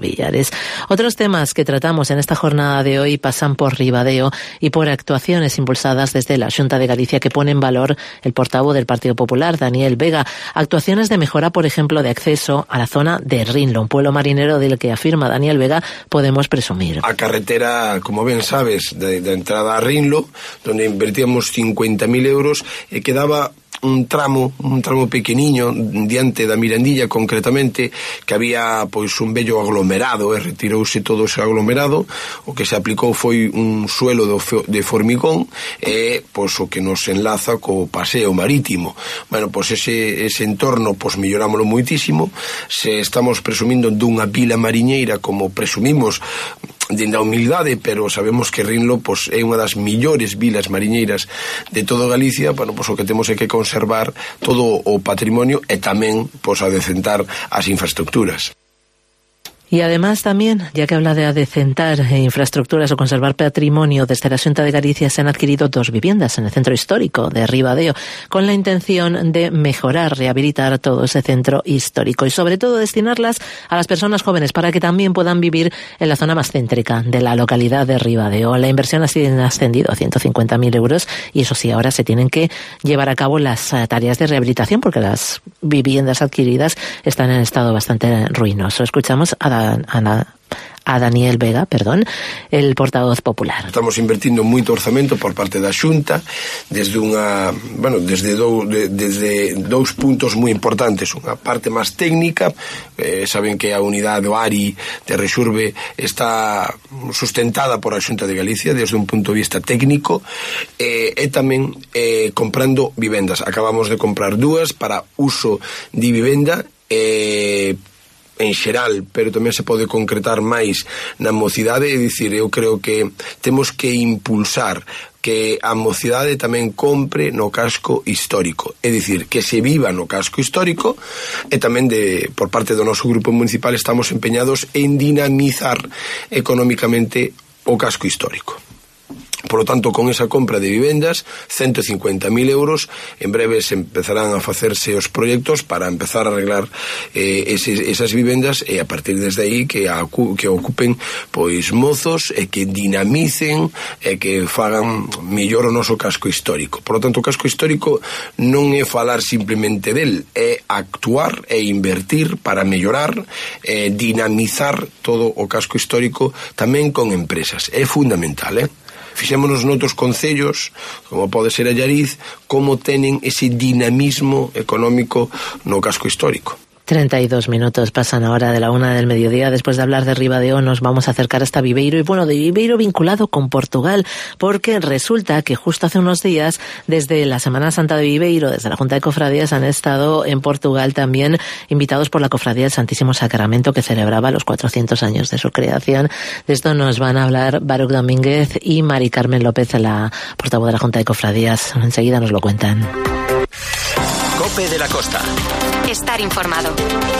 familiares. Otros temas que tratamos en esta jornada de hoy pasan por Ribadeo y por actuaciones impulsadas desde la Xunta de Galicia que pone en valor el portavoz del Partido Popular, Daniel Vega. Actuaciones de mejora, por ejemplo, de acceso a la zona de Rinlo, un pueblo marinero del que afirma Daniel Vega podemos presumir. A carretera, como bien sabes, de, de entrada a Rinlo, donde invertíamos cincuenta mil euros, e quedaba un tramo, un tramo pequeniño diante da Mirandilla concretamente, que había pois un bello aglomerado, e retirouse todo ese aglomerado. O que se aplicou foi un suelo de formigón e pois o que nos enlaza co paseo marítimo. Bueno, pois ese, ese entorno pois mellorámoslo moitísimo. Se estamos presumindo dunha vila mariñeira como presumimos dende a humildade, pero sabemos que Rinlo pois, é unha das millores vilas mariñeiras de todo Galicia. Bueno, pois o que temos é que conservar todo o patrimonio e tamén pois, adecentar as infraestructuras. Y además también, ya que habla de adecentar infraestructuras o conservar patrimonio, desde la Xunta de Galicia se han adquirido dos viviendas en el centro histórico de Ribadeo con la intención de mejorar, rehabilitar todo ese centro histórico y sobre todo destinarlas a las personas jóvenes para que también puedan vivir en la zona más céntrica de la localidad de Ribadeo. La inversión ha sido ascendido a ciento cincuenta mil euros y eso sí, ahora se tienen que llevar a cabo las tareas de rehabilitación porque las viviendas adquiridas están en estado bastante ruinoso. Escuchamos a A, a Daniel Vega, perdón, el portavoz popular. Estamos invertindo moito orzamento por parte da Xunta desde unha, bueno, desde dou, de, desde dous puntos moi importantes. Unha parte máis técnica, eh, saben que a unidade do A R I de Rexurbe está sustentada por a Xunta de Galicia desde un punto de vista técnico, eh, e tamén eh, comprando vivendas. Acabamos de comprar dúas para uso de vivenda eh, en xeral, pero tamén se pode concretar máis na mocidade. É dicir, eu creo que temos que impulsar que a mocidade tamén compre no casco histórico, é dicir, que se viva no casco histórico, e tamén de, por parte do noso grupo municipal estamos empeñados en dinamizar económicamente o casco histórico. Por lo tanto, con esa compra de vivendas, ciento cincuenta mil euros, en breve se empezarán a facerse os proxectos para empezar a arreglar eh, ese, esas vivendas e a partir desde aí que, a, que ocupen pois mozos e que dinamicen e que fagan mellor o noso casco histórico. Por lo tanto, o casco histórico non é falar simplemente del, é actuar e invertir para mellorar, eh, dinamizar todo o casco histórico tamén con empresas. É fundamental, eh? Fixémonos noutros concellos, como pode ser Allariz, como tenen ese dinamismo económico no casco histórico. treinta y dos minutos pasan ahora de la una del mediodía. Después de hablar de Ribadeo nos vamos a acercar hasta Viveiro, y bueno, de Viveiro vinculado con Portugal, porque resulta que justo hace unos días, desde la Semana Santa de Viveiro, desde la Junta de Cofradías, han estado en Portugal también invitados por la Cofradía del Santísimo Sacramento, que celebraba los cuatrocientos años de su creación. De esto nos van a hablar Baruch Domínguez y Mari Carmen López, la portavoz de la Junta de Cofradías. Enseguida nos lo cuentan. Cope de la Costa. Estar informado.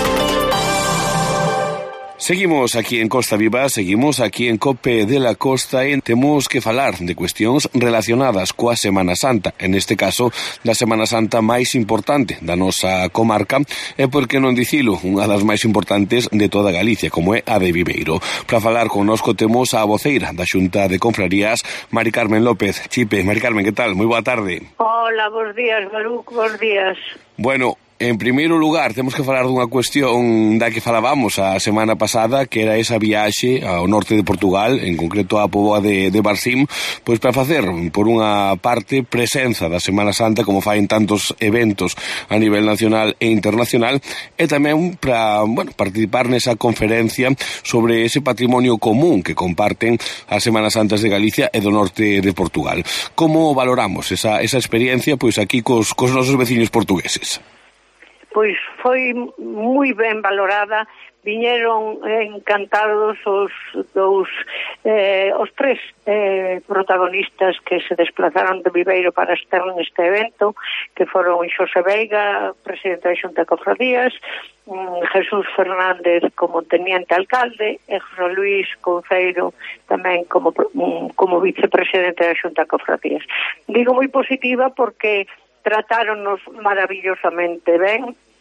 Seguimos aquí en Costa Viva, seguimos aquí en Cope de la Costa e temos que falar de cuestións relacionadas coa Semana Santa, en este caso da Semana Santa máis importante da nosa comarca e, por que non dicilo, unha das máis importantes de toda Galicia, como é a de Viveiro. Para falar connosco temos a voceira da Xunta de Confrarías, Mari Carmen López. Chipe, Mari Carmen, que tal? Moi boa tarde. Hola, bons días, Baruch, bons días. Bueno, en primeiro lugar, temos que falar dunha cuestión da que falábamos a semana pasada, que era esa viaxe ao norte de Portugal, en concreto a Póvoa de, de Barcim, pois para facer, por unha parte, presenza da Semana Santa, como fai en tantos eventos a nivel nacional e internacional, e tamén para, bueno, participar nesa conferencia sobre ese patrimonio común que comparten as Semanas Santas de Galicia e do norte de Portugal. Como valoramos esa, esa experiencia, pois aquí cos, cos nosos veciños portugueses? Pois foi moi ben valorada, viñeron encantados os dous, eh, os tres eh, protagonistas que se desplazaron de Viveiro para estar neste evento, que foron Xosé Veiga, presidente da Xunta de Cofradías, Jesús Fernández como teniente alcalde e José Luís Couceiro tamén como, como vicepresidente da Xunta de Cofradías. Digo moi positiva porque tratáronnos maravillosamente ben,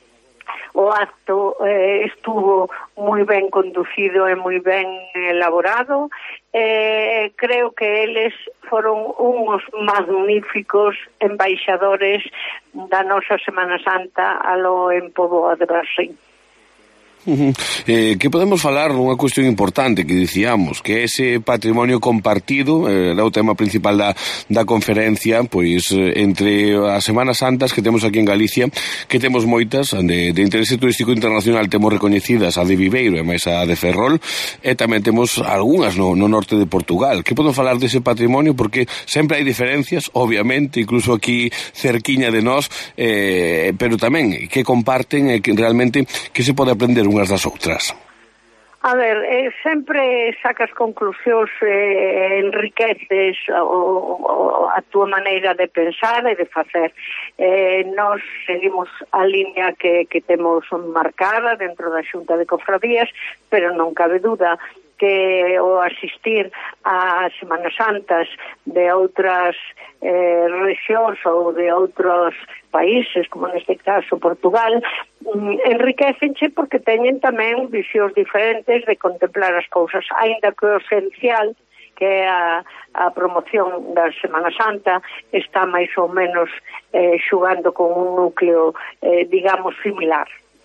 o acto eh, estuvo moi ben conducido e moi ben elaborado. Eh, creo que eles foron uns magníficos embaixadores da nosa Semana Santa alo en Póvoa de Varzim. Uh-huh. Eh, que podemos falar dunha cuestión importante que dicíamos, que ese patrimonio compartido eh, era o tema principal da, da conferencia, pois eh, entre as Semanas Santas que temos aquí en Galicia, que temos moitas de, de interese turístico internacional, temos recoñecidas a de Viveiro e máis a de Ferrol, e tamén temos algunhas no, no norte de Portugal. Que podemos falar dese patrimonio? Porque sempre hai diferencias, obviamente, incluso aquí cerquiña de nós, eh, pero tamén que comparten e que realmente que se pode aprender unhas das outras. A ver, eh, sempre sacas conclusións, eh, enriqueces o, o, a túa maneira de pensar e de facer. Eh, nós seguimos a línea que, que temos marcada dentro da Xunta de Cofradías, pero non cabe duda que o asistir a Semanas Santas de outras eh, rexións ou de outros países, como neste caso Portugal, enriquecenche porque teñen tamén visións diferentes de contemplar as cousas, aínda que o esencial, que é a, a promoción da Semana Santa, está máis ou menos eh, xugando con un núcleo, eh, digamos, similar.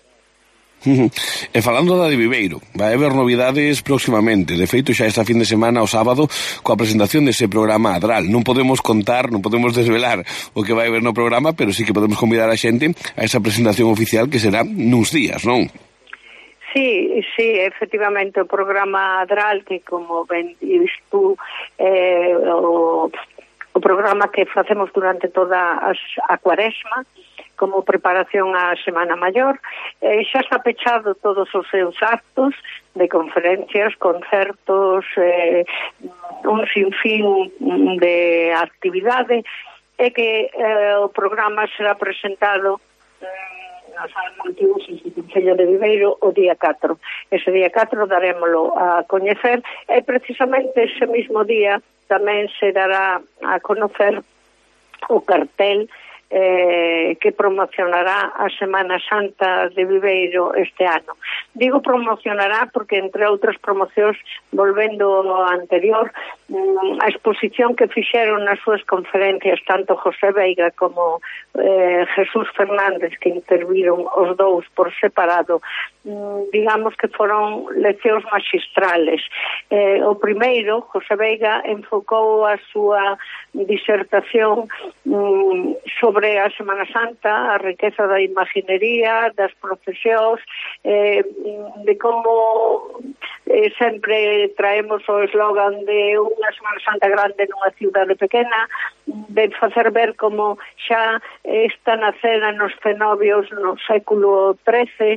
E falando da de Viveiro, vai haber novidades próximamente. De feito, xa esta fin de semana, o sábado, coa presentación dese programa Adral. Non podemos contar, non podemos desvelar o que vai haber no programa, pero sí que podemos convidar a xente a esa presentación oficial que será nuns días, non? Sí, sí, efectivamente, o programa Adral, que como ben dis tú, eh, o, o programa que facemos durante toda as, a cuaresma, como preparación á Semana Maior, eh, xa está pechado todos os seus actos de conferencias, concertos, eh, un sinfín de actividade, e que eh, o programa será presentado eh, na sala multiús do Concello de Viveiro o día catro. Ese día catro darémolo a coñecer, e precisamente ese mismo día tamén se dará a conocer o cartel Eh, que promocionará a Semana Santa de Viveiro este ano. Digo promocionará porque, entre outras promocións, volvendo ao anterior, a exposición que fixeron nas súas conferencias tanto José Veiga como eh, Jesús Fernández, que interviron os dous por separado, digamos que foron leccións magistrales. Eh, o primeiro, José Veiga, enfocou a súa disertación mm, sobre a Semana Santa, a riqueza da imaginería, das profesións, eh, de como eh, sempre traemos o eslogan de unha Semana Santa grande nunha cidade pequena, de facer ver como xa está nacera nos cenobios no século trece,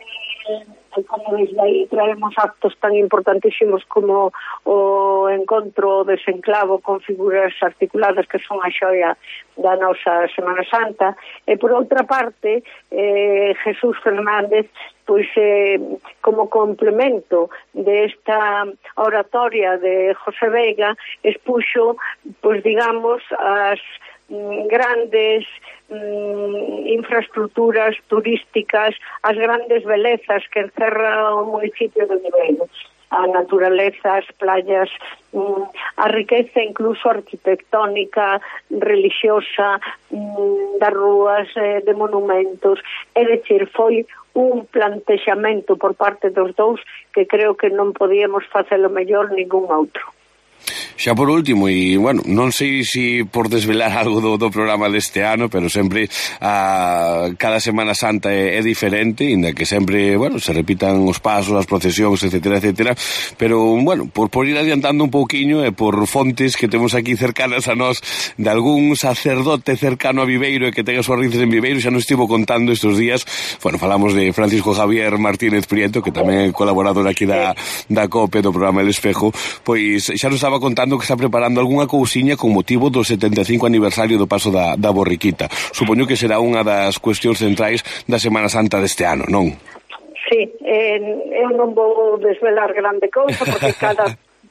e como desde aí traemos actos tan importantísimos como o encontro de desenclavo con figuras articuladas que son a xoia da nosa Semana Santa. E por outra parte, eh, Jesús Fernández, pois eh, como complemento desta oratoria de José Veiga, expuxo, pois digamos, as grandes mm, infraestructuras turísticas, as grandes belezas que encerra o municipio de Viveiro, a naturaleza, as playas, mm, a riqueza incluso arquitectónica, religiosa, mm, das rúas, eh, de monumentos. É dicir, foi un plantexamento por parte dos dous que creo que non podíamos facelo mellor ningún outro. Xa por último, e, bueno, non sei se por desvelar algo do, do programa deste ano, pero sempre a, cada Semana Santa é, é diferente, inda que sempre, bueno, se repitan os pasos, as procesións, etcétera, etcétera, pero, bueno, por, por ir adiantando un pouquiño e por fontes que temos aquí cercanas a nós de algún sacerdote cercano a Viveiro e que ten as súas raíces en Viveiro, xa nos estivo contando estes días, bueno, falamos de Francisco Javier Martínez Prieto, que tamén é colaborador aquí da, da COPE, do programa El Espejo, pois xa nos estaba contando que está preparando algunha cousiña con motivo do setenta e cinco aniversario do paso da, da Borriquita. Supoño que será unha das cuestións centrais da Semana Santa deste ano, non? Sí, eh, eu non vou desvelar grande cousa porque cada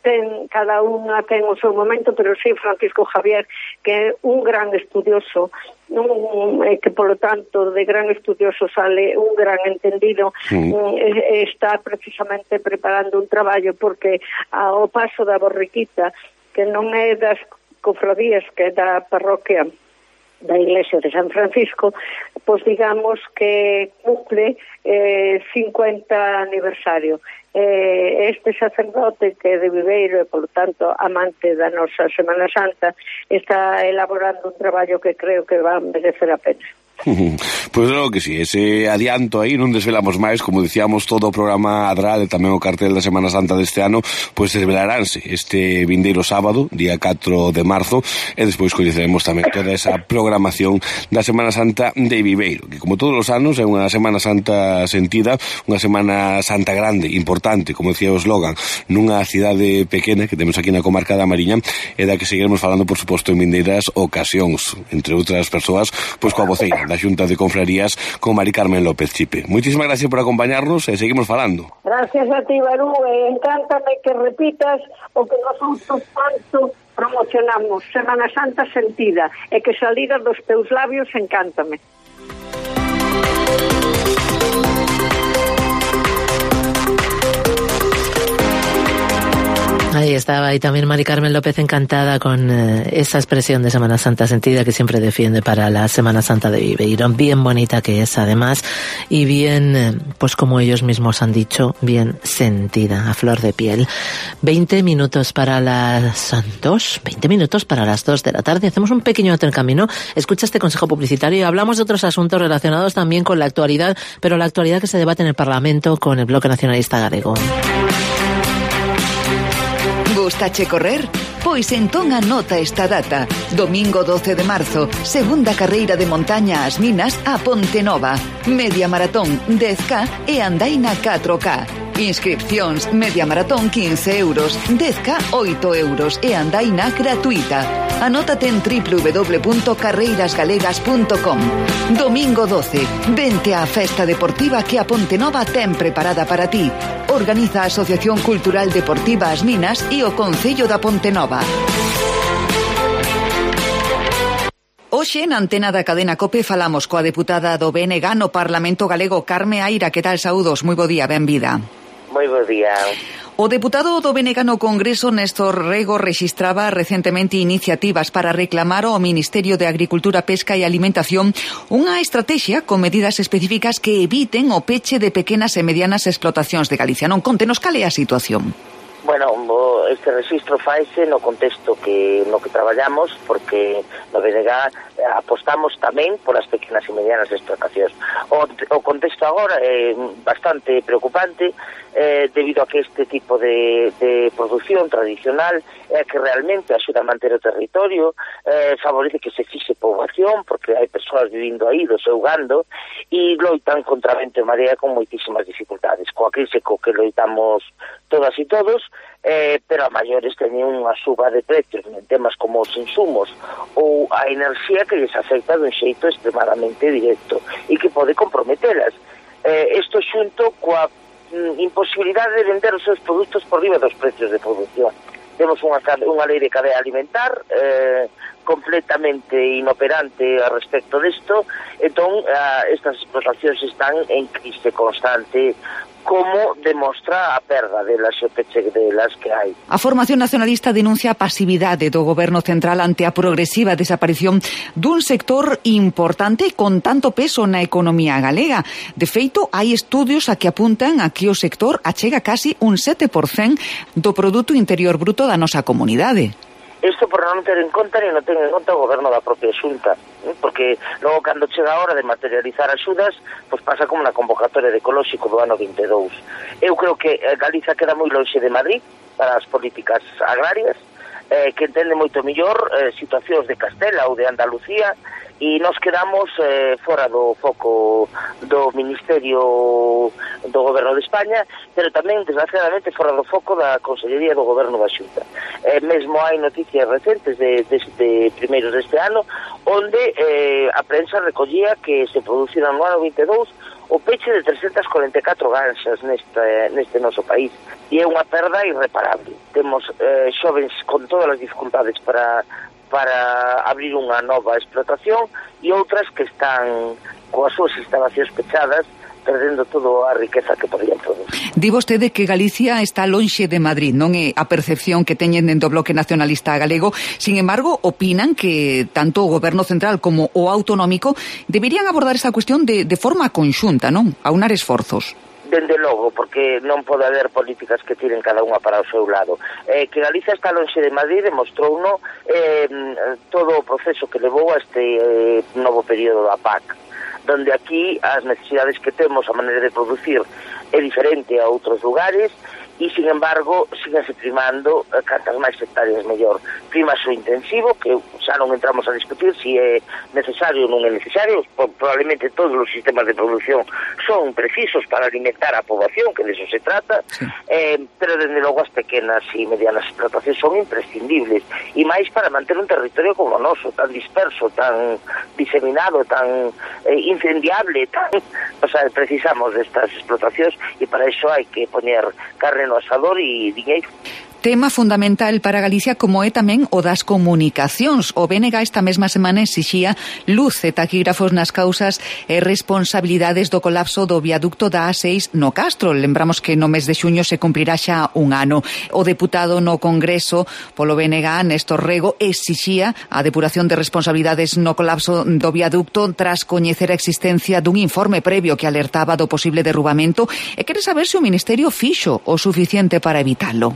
ten, cada unha ten o seu momento, pero sí Francisco Javier, que é un gran estudioso, un, eh, que polo tanto de gran estudioso sale un gran entendido, mm. eh, está precisamente preparando un traballo, porque ao paso da borriquita, que non é das cofradías, que é da parroquia da Iglesia de San Francisco, pois digamos que cumple eh, cincuenta aniversario. Eh, este sacerdote que é de Viveiro e, por tanto, amante da nosa Semana Santa, está elaborando un traballo que creo que va a merecer a pena. Pois claro que sí, ese adianto aí non desvelamos máis, como dicíamos, todo o programa Adral e tamén o cartel da Semana Santa deste ano, pois desvelaránse este vindeiro sábado, día catro de marzo, e despois coñeceremos tamén toda esa programación da Semana Santa de Viveiro, que como todos os anos é unha Semana Santa sentida, unha Semana Santa grande, importante, como decía o eslogan, nunha cidade pequena que temos aquí na comarca da Mariña, e da que seguiremos falando, por suposto, en vindeiras ocasións, entre outras persoas, pois coa voceira da Xunta de Confrarías, con Mari Carmen López Chipe. Moitísimas gracias por acompañarnos e seguimos falando. Gracias a ti, Barú, e encántame que repitas o que nosotros tanto promocionamos, Semana Santa sentida, e que salida dos teus labios encántame. Ahí estaba, y también Mari Carmen López encantada con eh, esa expresión de Semana Santa sentida que siempre defiende para la Semana Santa de Viveiro. Bien bonita que es, además, y bien, eh, pues como ellos mismos han dicho, bien sentida, a flor de piel. veinte minutos para las dos, veinte minutos para las dos de la tarde. Hacemos un pequeño alto en camino. Escucha este consejo publicitario y hablamos de otros asuntos relacionados también con la actualidad, pero la actualidad que se debate en el Parlamento con el Bloque Nacionalista Galego. Gustache correr? Pois entón anota esta data. Domingo doce de marzo, segunda carreira de montaña ás Minas a Ponte Nova. Media maratón dez K e andaina catro K. Inscripcións media maratón quince euros, dez K oito euros e andaina gratuita. Anótate en doble u doble u doble u punto carreiras galegas punto com. Domingo doce, vente á festa deportiva que a Pontenova ten preparada para ti. Organiza a Asociación Cultural Deportiva As Minas e o Concello da Pontenova. Hoxe, na antena da cadena COPE, falamos coa deputada do B N G no Parlamento Galego, Carme Aira. Que tal, saúdos? Moi bo día, benvida. Moi bo día. O deputado do B N G no Congreso, Néstor Rego, rexistraba recentemente iniciativas para reclamar ao Ministerio de Agricultura, Pesca e Alimentación unha estrategia con medidas específicas que eviten o peche de pequenas e medianas explotacións de Galicia. Non, contenos cal é a situación. Bueno, este registro faise no contexto que no que traballamos, porque no B N G apostamos tamén por as pequenas e medianas explotacións. O, o contexto agora é bastante preocupante, eh, debido a que este tipo de, de produción tradicional é que realmente axuda a manter o territorio, eh, favorece que se fixe poboación, porque hai persoas vivindo aí do seu gando, e loitan contra vento e marea con moitísimas dificultades. Coa crise co que loitamos todas e todos, eh, pero a maiores teñen unha suba de precios en temas como os insumos ou a enerxía que les afecta dun xeito extremadamente directo e que pode comprometelas. Eh, isto xunto coa mm, imposibilidade de vender os seus produtos por riba dos precios de produción. Temos unha, unha lei de cadea alimentar eh, completamente inoperante a respecto desto, entón eh, estas explotacións están en crise constante, como demostra a perda delas e o peche delas que hai. A Formación Nacionalista denuncia a pasividade do Goberno Central ante a progresiva desaparición dun sector importante con tanto peso na economía galega. De feito, hai estudios a que apuntan a que o sector achega casi un sete por cento do Produto Interior Bruto da nosa comunidade. Isto por non ter en conta ni non ten en conta o goberno da propia Xunta, porque logo cando chega a hora de materializar axudas, pois pasa como na convocatoria de ecolóxico do ano vinte e dous. Eu creo que Galiza queda moi lonxe de Madrid para as políticas agrarias, eh, que entende moito mellor eh, situacións de Castela ou de Andalucía, e nos quedamos eh, fora do foco do Ministerio do Goberno de España, pero tamén, desgraciadamente, fora do foco da Consellería do Goberno da Xunta. Eh, mesmo hai noticias recentes de, de, de primeiros deste ano, onde eh, a prensa recollía que se produciran no ano vinte e dous o peche de trescentas cuarenta e catro granxas neste, neste noso país. e é unha perda irreparable. Temos eh, xovens con todas as dificultades para para abrir unha nova explotación e outras que están coas súas instalacións pechadas, perdendo toda a riqueza que podían producir. Di vostede que Galicia está lonxe de Madrid, non é a percepción que teñen dentro do Bloque Nacionalista Galego. Sin embargo, opinan que tanto o Goberno Central como o autonómico deberían abordar esta cuestión de, de forma conxunta, non? Aunar esforzos. Dende logo, porque non pode haber políticas que tiren cada unha para o seu lado. Eh, que Galicia está lonxe de Madrid demostrou no eh, todo o proceso que levou a este eh, novo período da P A C, donde aquí as necesidades que temos, a maneira de producir é diferente a outros lugares e, sin embargo, síganse primando eh, cantas máis hectáreas mellor. Primas o intensivo, que xa non entramos a discutir se é necesario ou non é necesario, probablemente todos os sistemas de producción son precisos para alimentar a poboación, que de eso se trata, sí. eh, pero desde logo as pequenas e medianas explotacións son imprescindibles, e máis para manter un territorio como o noso, tan disperso, tan diseminado, tan eh, incendiable, tan... o sea, precisamos destas explotacións e para iso hai que poñer carne no asador e diñeiro. Tema fundamental para Galicia como é tamén o das comunicacións. O B N G esta mesma semana exixía luz e taquígrafos nas causas e responsabilidades do colapso do viaducto da A seis no Castro. Lembramos que no mes de xuño se cumprirá xa un ano. O deputado no Congreso polo B N G, Néstor Rego, exixía a depuración de responsabilidades no colapso do viaducto tras coñecer a existencia dun informe previo que alertaba do posible derrubamento e quere saber se o Ministerio fixo o suficiente para evitalo.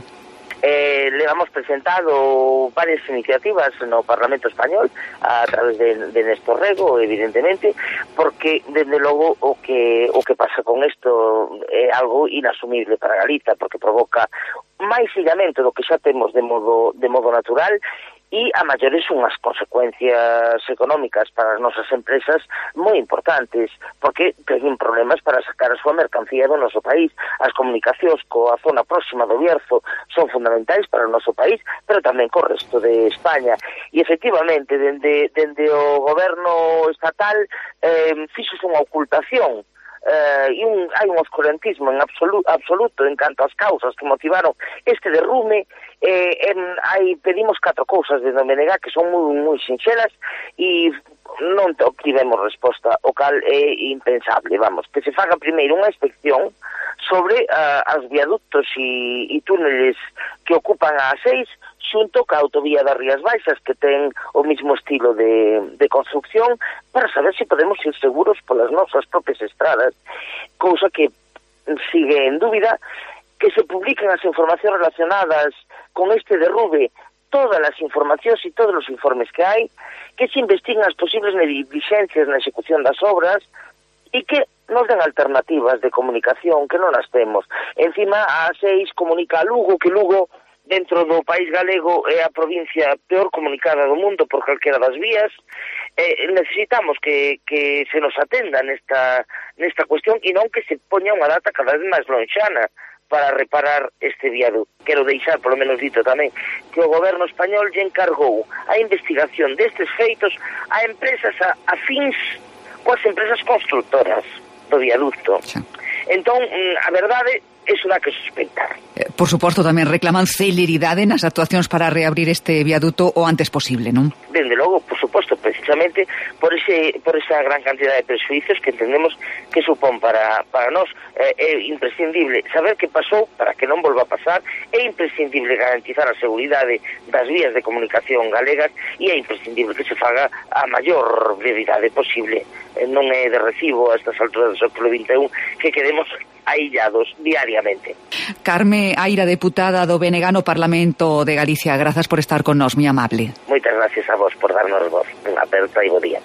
Eh, le hemos presentado varias iniciativas no Parlamento Español a través de, de Néstor Rego, evidentemente, porque desde logo o que o que pasa con isto é algo inasumible para Galicia, porque provoca máis illamento do que xa temos de modo de modo natural e a maiores unhas consecuencias económicas para as nosas empresas moi importantes, porque teñen problemas para sacar a súa mercancía do noso país. As comunicacións coa zona próxima do Bierzo son fundamentais para o noso país, pero tamén co resto de España. E efectivamente, dende, dende o goberno estatal eh, fixose unha ocultación Uh, e un, hai un oscurantismo en absolu, absoluto en canto ás causas que motivaron este derrume. eh, en, hai, pedimos catro cousas de B N G que son moi, moi sinxelas e non obtivemos resposta, o cal é impensable. Vamos, que se faga primeiro unha inspección sobre uh, os viaductos e, e túneles que ocupan a A seis xunto ca autovía das Rías Baixas, que ten o mismo estilo de, de construcción, para saber se podemos ir seguros polas nosas propias estradas, cousa que sigue en dúbida, que se publiquen as informacións relacionadas con este derrube, todas as informacións e todos os informes que hai, que se investiguen as posibles negligencias na execución das obras e que nos den alternativas de comunicación que non as temos. Encima, a A seis comunica a Lugo, que Lugo dentro do país galego é a provincia peor comunicada do mundo por calquera das vías. Eh, necesitamos que, que se nos atenda nesta, nesta cuestión e non que se poña unha data cada vez máis lonxana para reparar este viaducto. Quero deixar, polo menos dito tamén, que o goberno español lle encargou a investigación destes feitos a empresas a, afins coas empresas constructoras do viaducto. Sí. Entón, a verdade é unha que suspeitar. Por suposto, tamén reclaman celeridade nas actuacións para reabrir este viaduto o antes posible, non? Dende logo, por suposto, precisamente por ese por esa gran cantidad de presuicios que entendemos que supón para, para nós. Eh, é imprescindible saber que pasou para que non volva a pasar, é imprescindible garantizar a seguridade das vías de comunicación galegas e é imprescindible que se faga a maior brevidade posible. Eh, non é de recibo a estas alturas do século vinte e un que quedemos aillados diariamente. Carme Aira, deputada do B N G no Parlamento de Galicia, grazas por estar con nós, moi amable. Moitas gracias a vos por darnos voz. Unha aperta e bo día.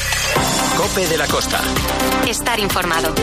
Cope de la Costa. Estar informado.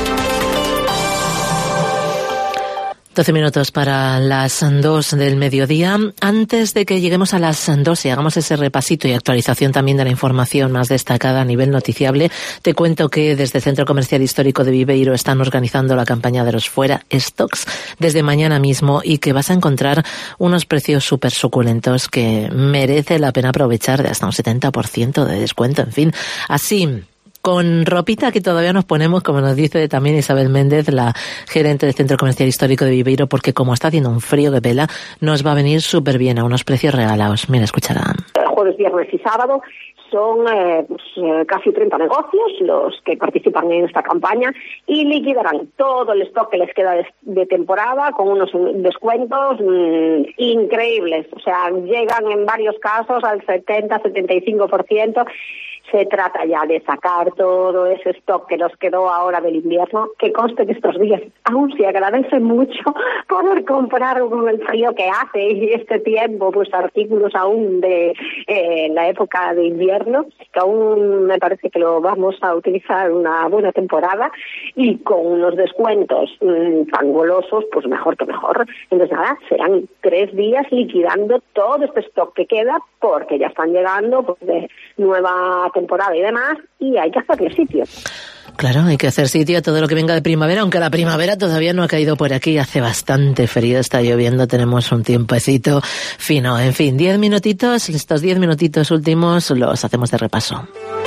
doce minutos para las dos del mediodía. Antes de que lleguemos a las dos y hagamos ese repasito y actualización también de la información más destacada a nivel noticiable, te cuento que desde el Centro Comercial Histórico de Viveiro están organizando la campaña de los Fuera Stocks desde mañana mismo y que vas a encontrar unos precios súper suculentos que merece la pena aprovechar, de hasta un setenta por ciento de descuento. En fin, así con ropita que todavía nos ponemos, como nos dice también Isabel Méndez, la gerente del Centro Comercial Histórico de Viveiro, porque como está haciendo un frío que pela, nos va a venir súper bien a unos precios regalados. Mira, escucharán. Jueves, viernes y sábado son eh, pues, eh, casi treinta negocios los que participan en esta campaña y liquidarán todo el stock que les queda de, de temporada con unos descuentos mmm, increíbles. O sea, llegan en varios casos al setenta, setenta y cinco por ciento. Se trata ya de sacar todo ese stock que nos quedó ahora del invierno, que conste que estos días aún se agradece mucho poder comprar con el frío que hace y este tiempo, pues artículos aún de eh, la época de invierno, que aún me parece que lo vamos a utilizar una buena temporada y con unos descuentos mmm, tan golosos, pues mejor que mejor. Entonces nada, serán tres días liquidando todo este stock que queda porque ya están llegando pues, de nueva temporada y demás, y hay que hacerle sitio. Claro, hay que hacer sitio a todo lo que venga de primavera, aunque la primavera todavía no ha caído por aquí, hace bastante frío, está lloviendo, tenemos un tiempecito fino. En fin, diez minutitos, estos diez minutitos últimos los hacemos de repaso.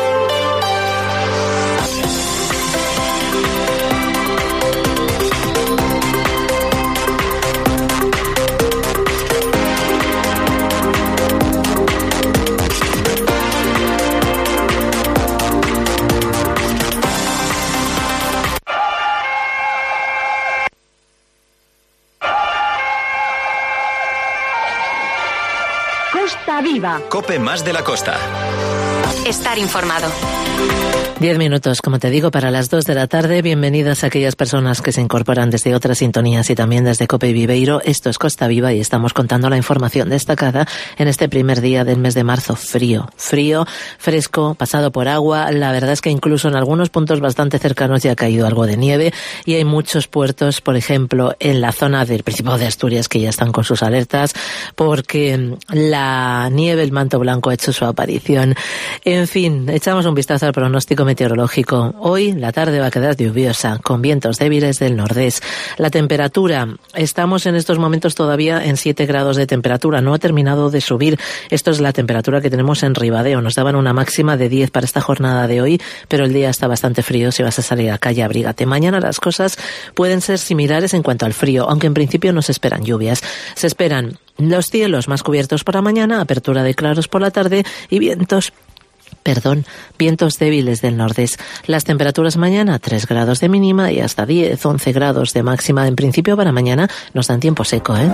Viva. Cope más de la costa. Estar informado. Diez minutos, como te digo, para las dos de la tarde. Bienvenidas a aquellas personas que se incorporan desde otras sintonías y también desde Cope Viveiro. Esto es Costa Viva y estamos contando la información destacada en este primer día del mes de marzo. Frío, frío, fresco, pasado por agua. La verdad es que incluso en algunos puntos bastante cercanos ya ha caído algo de nieve y hay muchos puertos, por ejemplo, en la zona del Principado de Asturias que ya están con sus alertas porque la nieve, el manto blanco ha hecho su aparición. En fin, echamos un vistazo al pronóstico meteorológico. Hoy la tarde va a quedar lluviosa, con vientos débiles del nordés. La temperatura, estamos en estos momentos todavía en siete grados de temperatura, no ha terminado de subir. Esto es la temperatura que tenemos en Ribadeo. Nos daban una máxima de diez para esta jornada de hoy, pero el día está bastante frío. Si vas a salir a la calle, abrígate. Mañana las cosas pueden ser similares en cuanto al frío, aunque en principio no se esperan lluvias. Se esperan los cielos más cubiertos por la mañana, apertura de claros por la tarde y vientos Perdón, vientos débiles del nordés. Las temperaturas mañana, tres grados de mínima y hasta diez, once grados de máxima. En principio para mañana nos dan tiempo seco, ¿eh?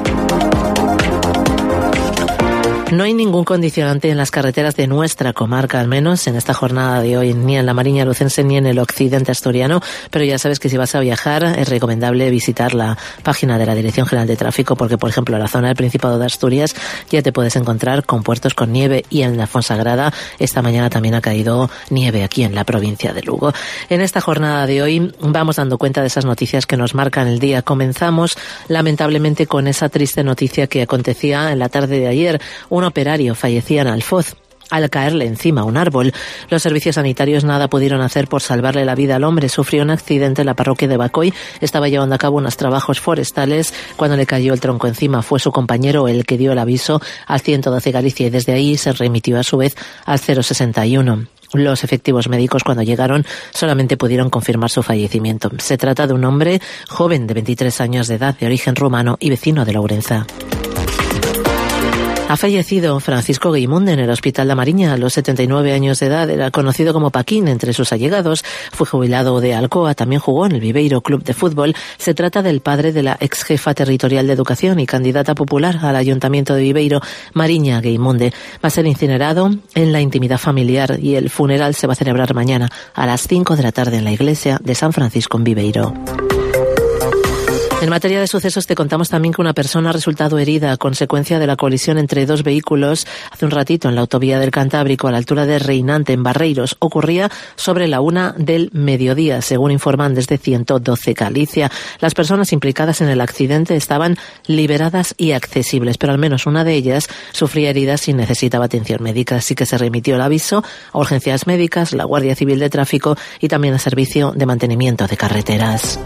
No hay ningún condicionante en las carreteras de nuestra comarca, al menos en esta jornada de hoy, ni en la Mariña Lucense ni en el occidente asturiano, pero ya sabes que si vas a viajar es recomendable visitar la página de la Dirección General de Tráfico porque, por ejemplo, en la zona del Principado de Asturias ya te puedes encontrar con puertos con nieve y en la Fonsagrada esta mañana también ha caído nieve aquí en la provincia de Lugo. En esta jornada de hoy vamos dando cuenta de esas noticias que nos marcan el día. Comenzamos lamentablemente con esa triste noticia que acontecía en la tarde de ayer. Un operario fallecía en Alfoz al caerle encima un árbol. Los servicios sanitarios nada pudieron hacer por salvarle la vida al hombre. Sufrió un accidente en la parroquia de Bacoy. Estaba llevando a cabo unos trabajos forestales cuando le cayó el tronco encima. Fue su compañero el que dio el aviso al ciento doce Galicia y desde ahí se remitió a su vez al cero sesenta y uno. Los efectivos médicos cuando llegaron solamente pudieron confirmar su fallecimiento. Se trata de un hombre joven de veintitrés años de edad, de origen rumano y vecino de Lourenza. Ha fallecido Francisco Gueimunde en el Hospital La Mariña a los setenta y nueve años de edad. Era conocido como Paquín entre sus allegados. Fue jubilado de Alcoa, también jugó en el Viveiro Club de Fútbol. Se trata del padre de la ex jefa territorial de Educación y candidata popular al Ayuntamiento de Viveiro, Mariña Gueimunde. Va a ser incinerado en la intimidad familiar y el funeral se va a celebrar mañana a las cinco de la tarde en la iglesia de San Francisco en Viveiro. En materia de sucesos te contamos también que una persona ha resultado herida a consecuencia de la colisión entre dos vehículos hace un ratito en la autovía del Cantábrico a la altura de Reinante en Barreiros. Ocurría sobre la una del mediodía, según informan desde ciento doce Galicia. Las personas implicadas en el accidente estaban liberadas y accesibles, pero al menos una de ellas sufría heridas y necesitaba atención médica, así que se remitió el aviso a urgencias médicas, la Guardia Civil de Tráfico y también al Servicio de Mantenimiento de Carreteras.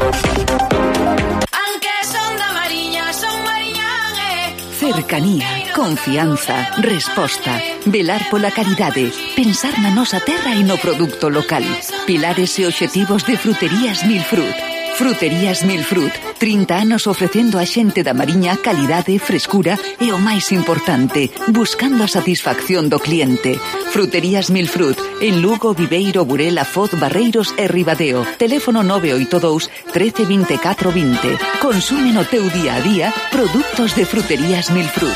Cercanía. Confianza, resposta, velar pola calidade, pensar na nosa terra e no produto local. Pilares e obxectivos de Fruterías Milfrut. Fruterías Milfrut, trinta anos ofrecendo a xente da Mariña calidade, frescura e o máis importante, buscando a satisfacción do cliente. Fruterías Milfrut, en Lugo, Viveiro, Burela, Foz, Barreiros e Ribadeo. Teléfono nove oito dous, trece, veinticuatro, veinte. Consume no teu día a día produtos de Fruterías Milfrut.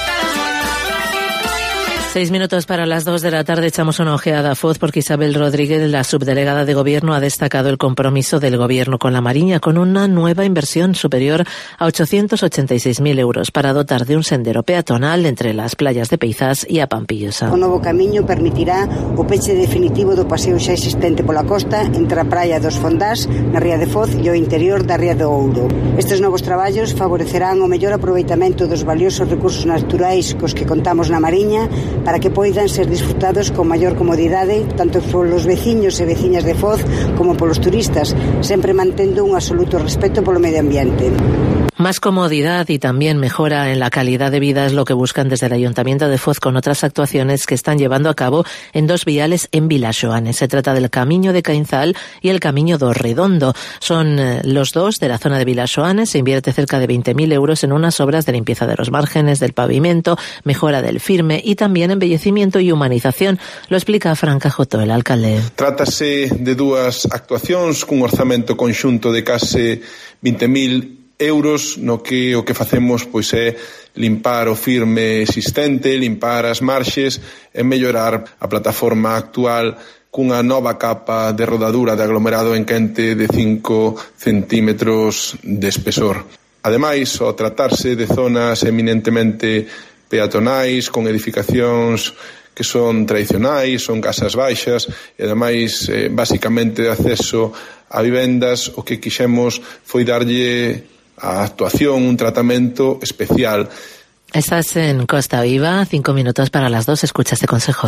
Seis minutos para las dos de la tarde, echamos una ojeada a Foz porque Isabel Rodríguez, la subdelegada de Gobierno, ha destacado el compromiso del Gobierno con la Mariña con una nueva inversión superior a ochocientos ochenta y seis mil euros para dotar de un sendero peatonal entre las playas de Peizás e a Pampillosa. O novo camiño permitirá o peche definitivo do paseo xa existente pola costa entre a praia dos Fondás, na ría de Foz, e o interior da ría do Ouro. Estes novos traballos favorecerán o mellor aproveitamento dos valiosos recursos naturais cos que contamos na Mariña para que poidan ser disfrutados con maior comodidade tanto polos veciños e veciñas de Foz como polos turistas, sempre mantendo un absoluto respeto polo medio ambiente. Más comodidad y también mejora en la calidad de vida es lo que buscan desde el Ayuntamiento de Foz con otras actuaciones que están llevando a cabo en dos viales en Vilaxoane. Se trata del Camiño de Cainzal y el Camiño do Redondo. Son eh, los dos de la zona de Vilaxoane. Se invierte cerca de veinte mil euros en unas obras de limpieza de los márgenes, del pavimento, mejora del firme y también embellecimiento y humanización. Lo explica Fran Cajoto, el alcalde. Trátase de dúas actuacións cun orzamento conxunto de case veinte mil euros, no que o que facemos pois é limpar o firme existente, limpar as marxes e mellorar a plataforma actual cunha nova capa de rodadura de aglomerado en quente de cinco centímetros de espesor. Ademais, ao tratarse de zonas eminentemente peatonais, con edificacións que son tradicionais, son casas baixas e ademais eh, basicamente de acceso a vivendas, o que quixemos foi darlle a actuación un tratamento especial. Estás en Costa Viva, cinco minutos para las dos, escucha este consejo.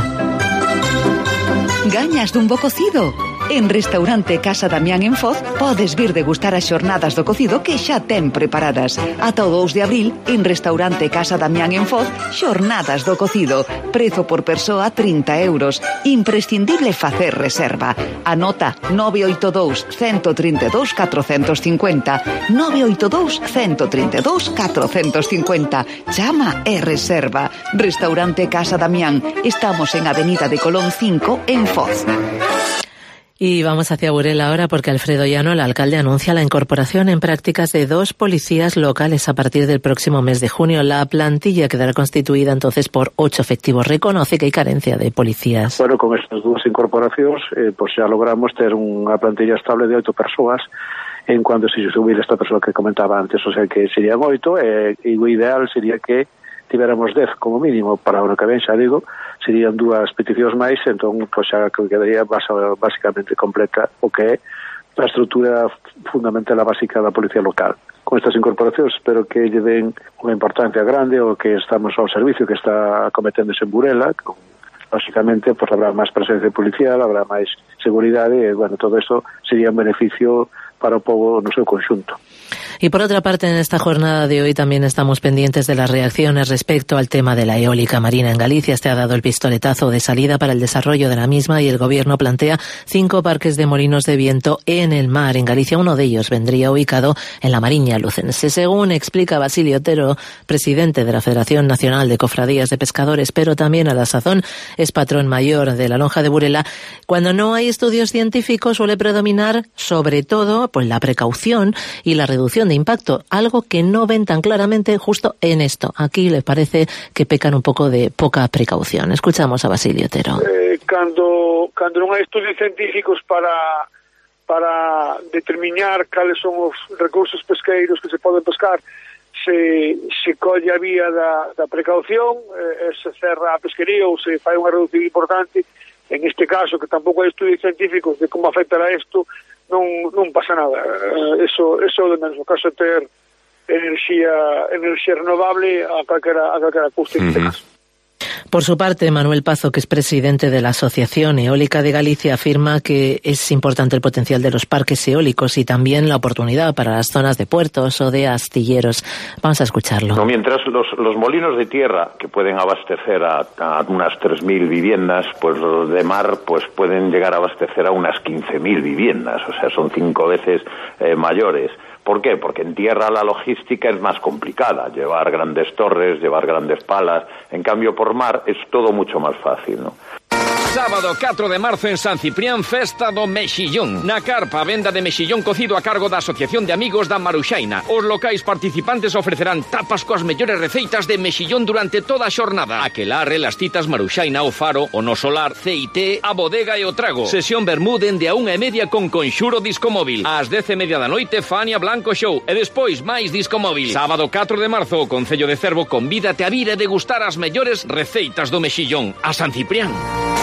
Gañas dun bo cocido? En Restaurante Casa Damián en Foz podes vir degustar as xornadas do cocido que xa ten preparadas. Ata o dous de abril, en Restaurante Casa Damián en Foz, xornadas do cocido. Prezo por persoa trinta euros. Imprescindible facer reserva. Anota nove oito dous, uno tres dos, catro cinco cero. nove oito dous, uno tres dos, catro cinco cero. Chama e reserva. Restaurante Casa Damián. Estamos en Avenida de Colón cinco, en Foz. Y vamos hacia Burela ahora porque Alfredo Llano, el alcalde, anuncia la incorporación en prácticas de dos policías locales a partir del próximo mes de junio. La plantilla quedará constituida entonces por ocho efectivos. Reconoce que hay carencia de policías. Bueno, con estas dúas incorporacións, eh, pues xa logramos ter unha plantilla estable de oito persoas en cuando se subir esta persoa que comentaba antes, o sea que serían oito, e, e o ideal sería que tivéramos dez como mínimo para o ano que ven, xa digo, serían dúas peticións máis, entón pois xa que quedaría basicamente completa o que é a estrutura fundamental a básica da Policía Local. Con estas incorporacións espero que lle den unha importancia grande o que estamos ao servicio que está acometéndose en Burela, con lógicamente pues habrá máis presencia policial, habrá máis seguridade e, bueno, todo isto sería un beneficio para o pobo no seu conxunto. Y por otra parte, en esta jornada de hoy también estamos pendientes de las reacciones respecto al tema de la eólica marina en Galicia. Se ha dado el pistoletazo de salida para el desarrollo de la misma y el Gobierno plantea cinco parques de molinos de viento en el mar. En Galicia, uno de ellos vendría ubicado en la Mariña Lucense. Según explica Basilio Otero, presidente de la Federación Nacional de Cofradías de Pescadores, pero también a la sazón es patrón mayor de la lonja de Burela, cuando no hay estudios científicos suele predominar sobre todo pues, la precaución y la reducción de impacto, algo que no ven tan claramente justo en esto. Aquí les parece que pecan un poco de poca precaución. Escuchamos a Basilio Otero. Eh, cando, cando non hai estudios científicos para para determinar cales son os recursos pesqueiros que se poden pescar, se, se colle a vía da, da precaución, eh, se cerra a pesquería ou se fai unha reducción importante. En este caso, que tampouco hai estudios científicos de como afectará isto, non, non pasa nada. Uh, eso, eso de menos. O caso é ter enerxía, enerxía renovable a calquera, a calquera custo. Uh-huh. Por su parte, Manuel Pazo, que es presidente de la Asociación Eólica de Galicia, afirma que es importante el potencial de los parques eólicos y también la oportunidad para las zonas de puertos o de astilleros. Vamos a escucharlo. No, mientras los, los molinos de tierra, que pueden abastecer a, a unas tres mil viviendas, pues los de mar pues pueden llegar a abastecer a unas quince mil viviendas, o sea, son cinco veces eh, mayores. ¿Por qué? Porque en tierra la logística es más complicada, llevar grandes torres, llevar grandes palas. En cambio, por mar es todo mucho más fácil, ¿no? Sábado catro de marzo en San Ciprián, festa do mexillón. Na carpa, venda de mexillón cocido a cargo da Asociación de Amigos da Maruxaina. Os locais participantes ofrecerán tapas coas mellores receitas de mexillón durante toda a xornada. Aquelarre, las citas Maruxaina, o Faro, o No Solar, C I T, a Bodega e o Trago. Sesión Bermú dende a unha e media con Conxuro Discomóvil. Ás dez e media da noite, Fania Blanco Show. E despois, máis Discomóvil. Sábado catro de marzo, o Concello de Cervo convídate a vir e degustar as mellores receitas do mexillón. A San Ciprián.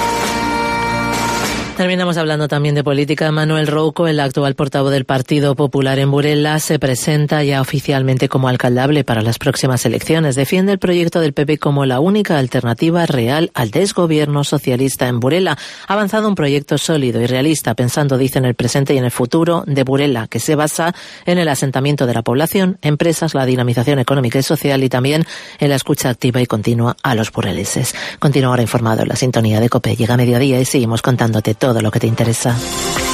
Terminamos hablando también de política. Manuel Rouco, el actual portavoz del Partido Popular en Burela, se presenta ya oficialmente como alcaldable para las próximas elecciones. Defiende el proyecto del P P como la única alternativa real al desgobierno socialista en Burela. Ha avanzado un proyecto sólido y realista, pensando, dice, en el presente y en el futuro de Burela, que se basa en el asentamiento de la población, empresas, la dinamización económica y social y también en la escucha activa y continua a los bureleses. Continúa ahora informado en la sintonía de COPE. Llega mediodía y seguimos contándote todo lo que te interesa.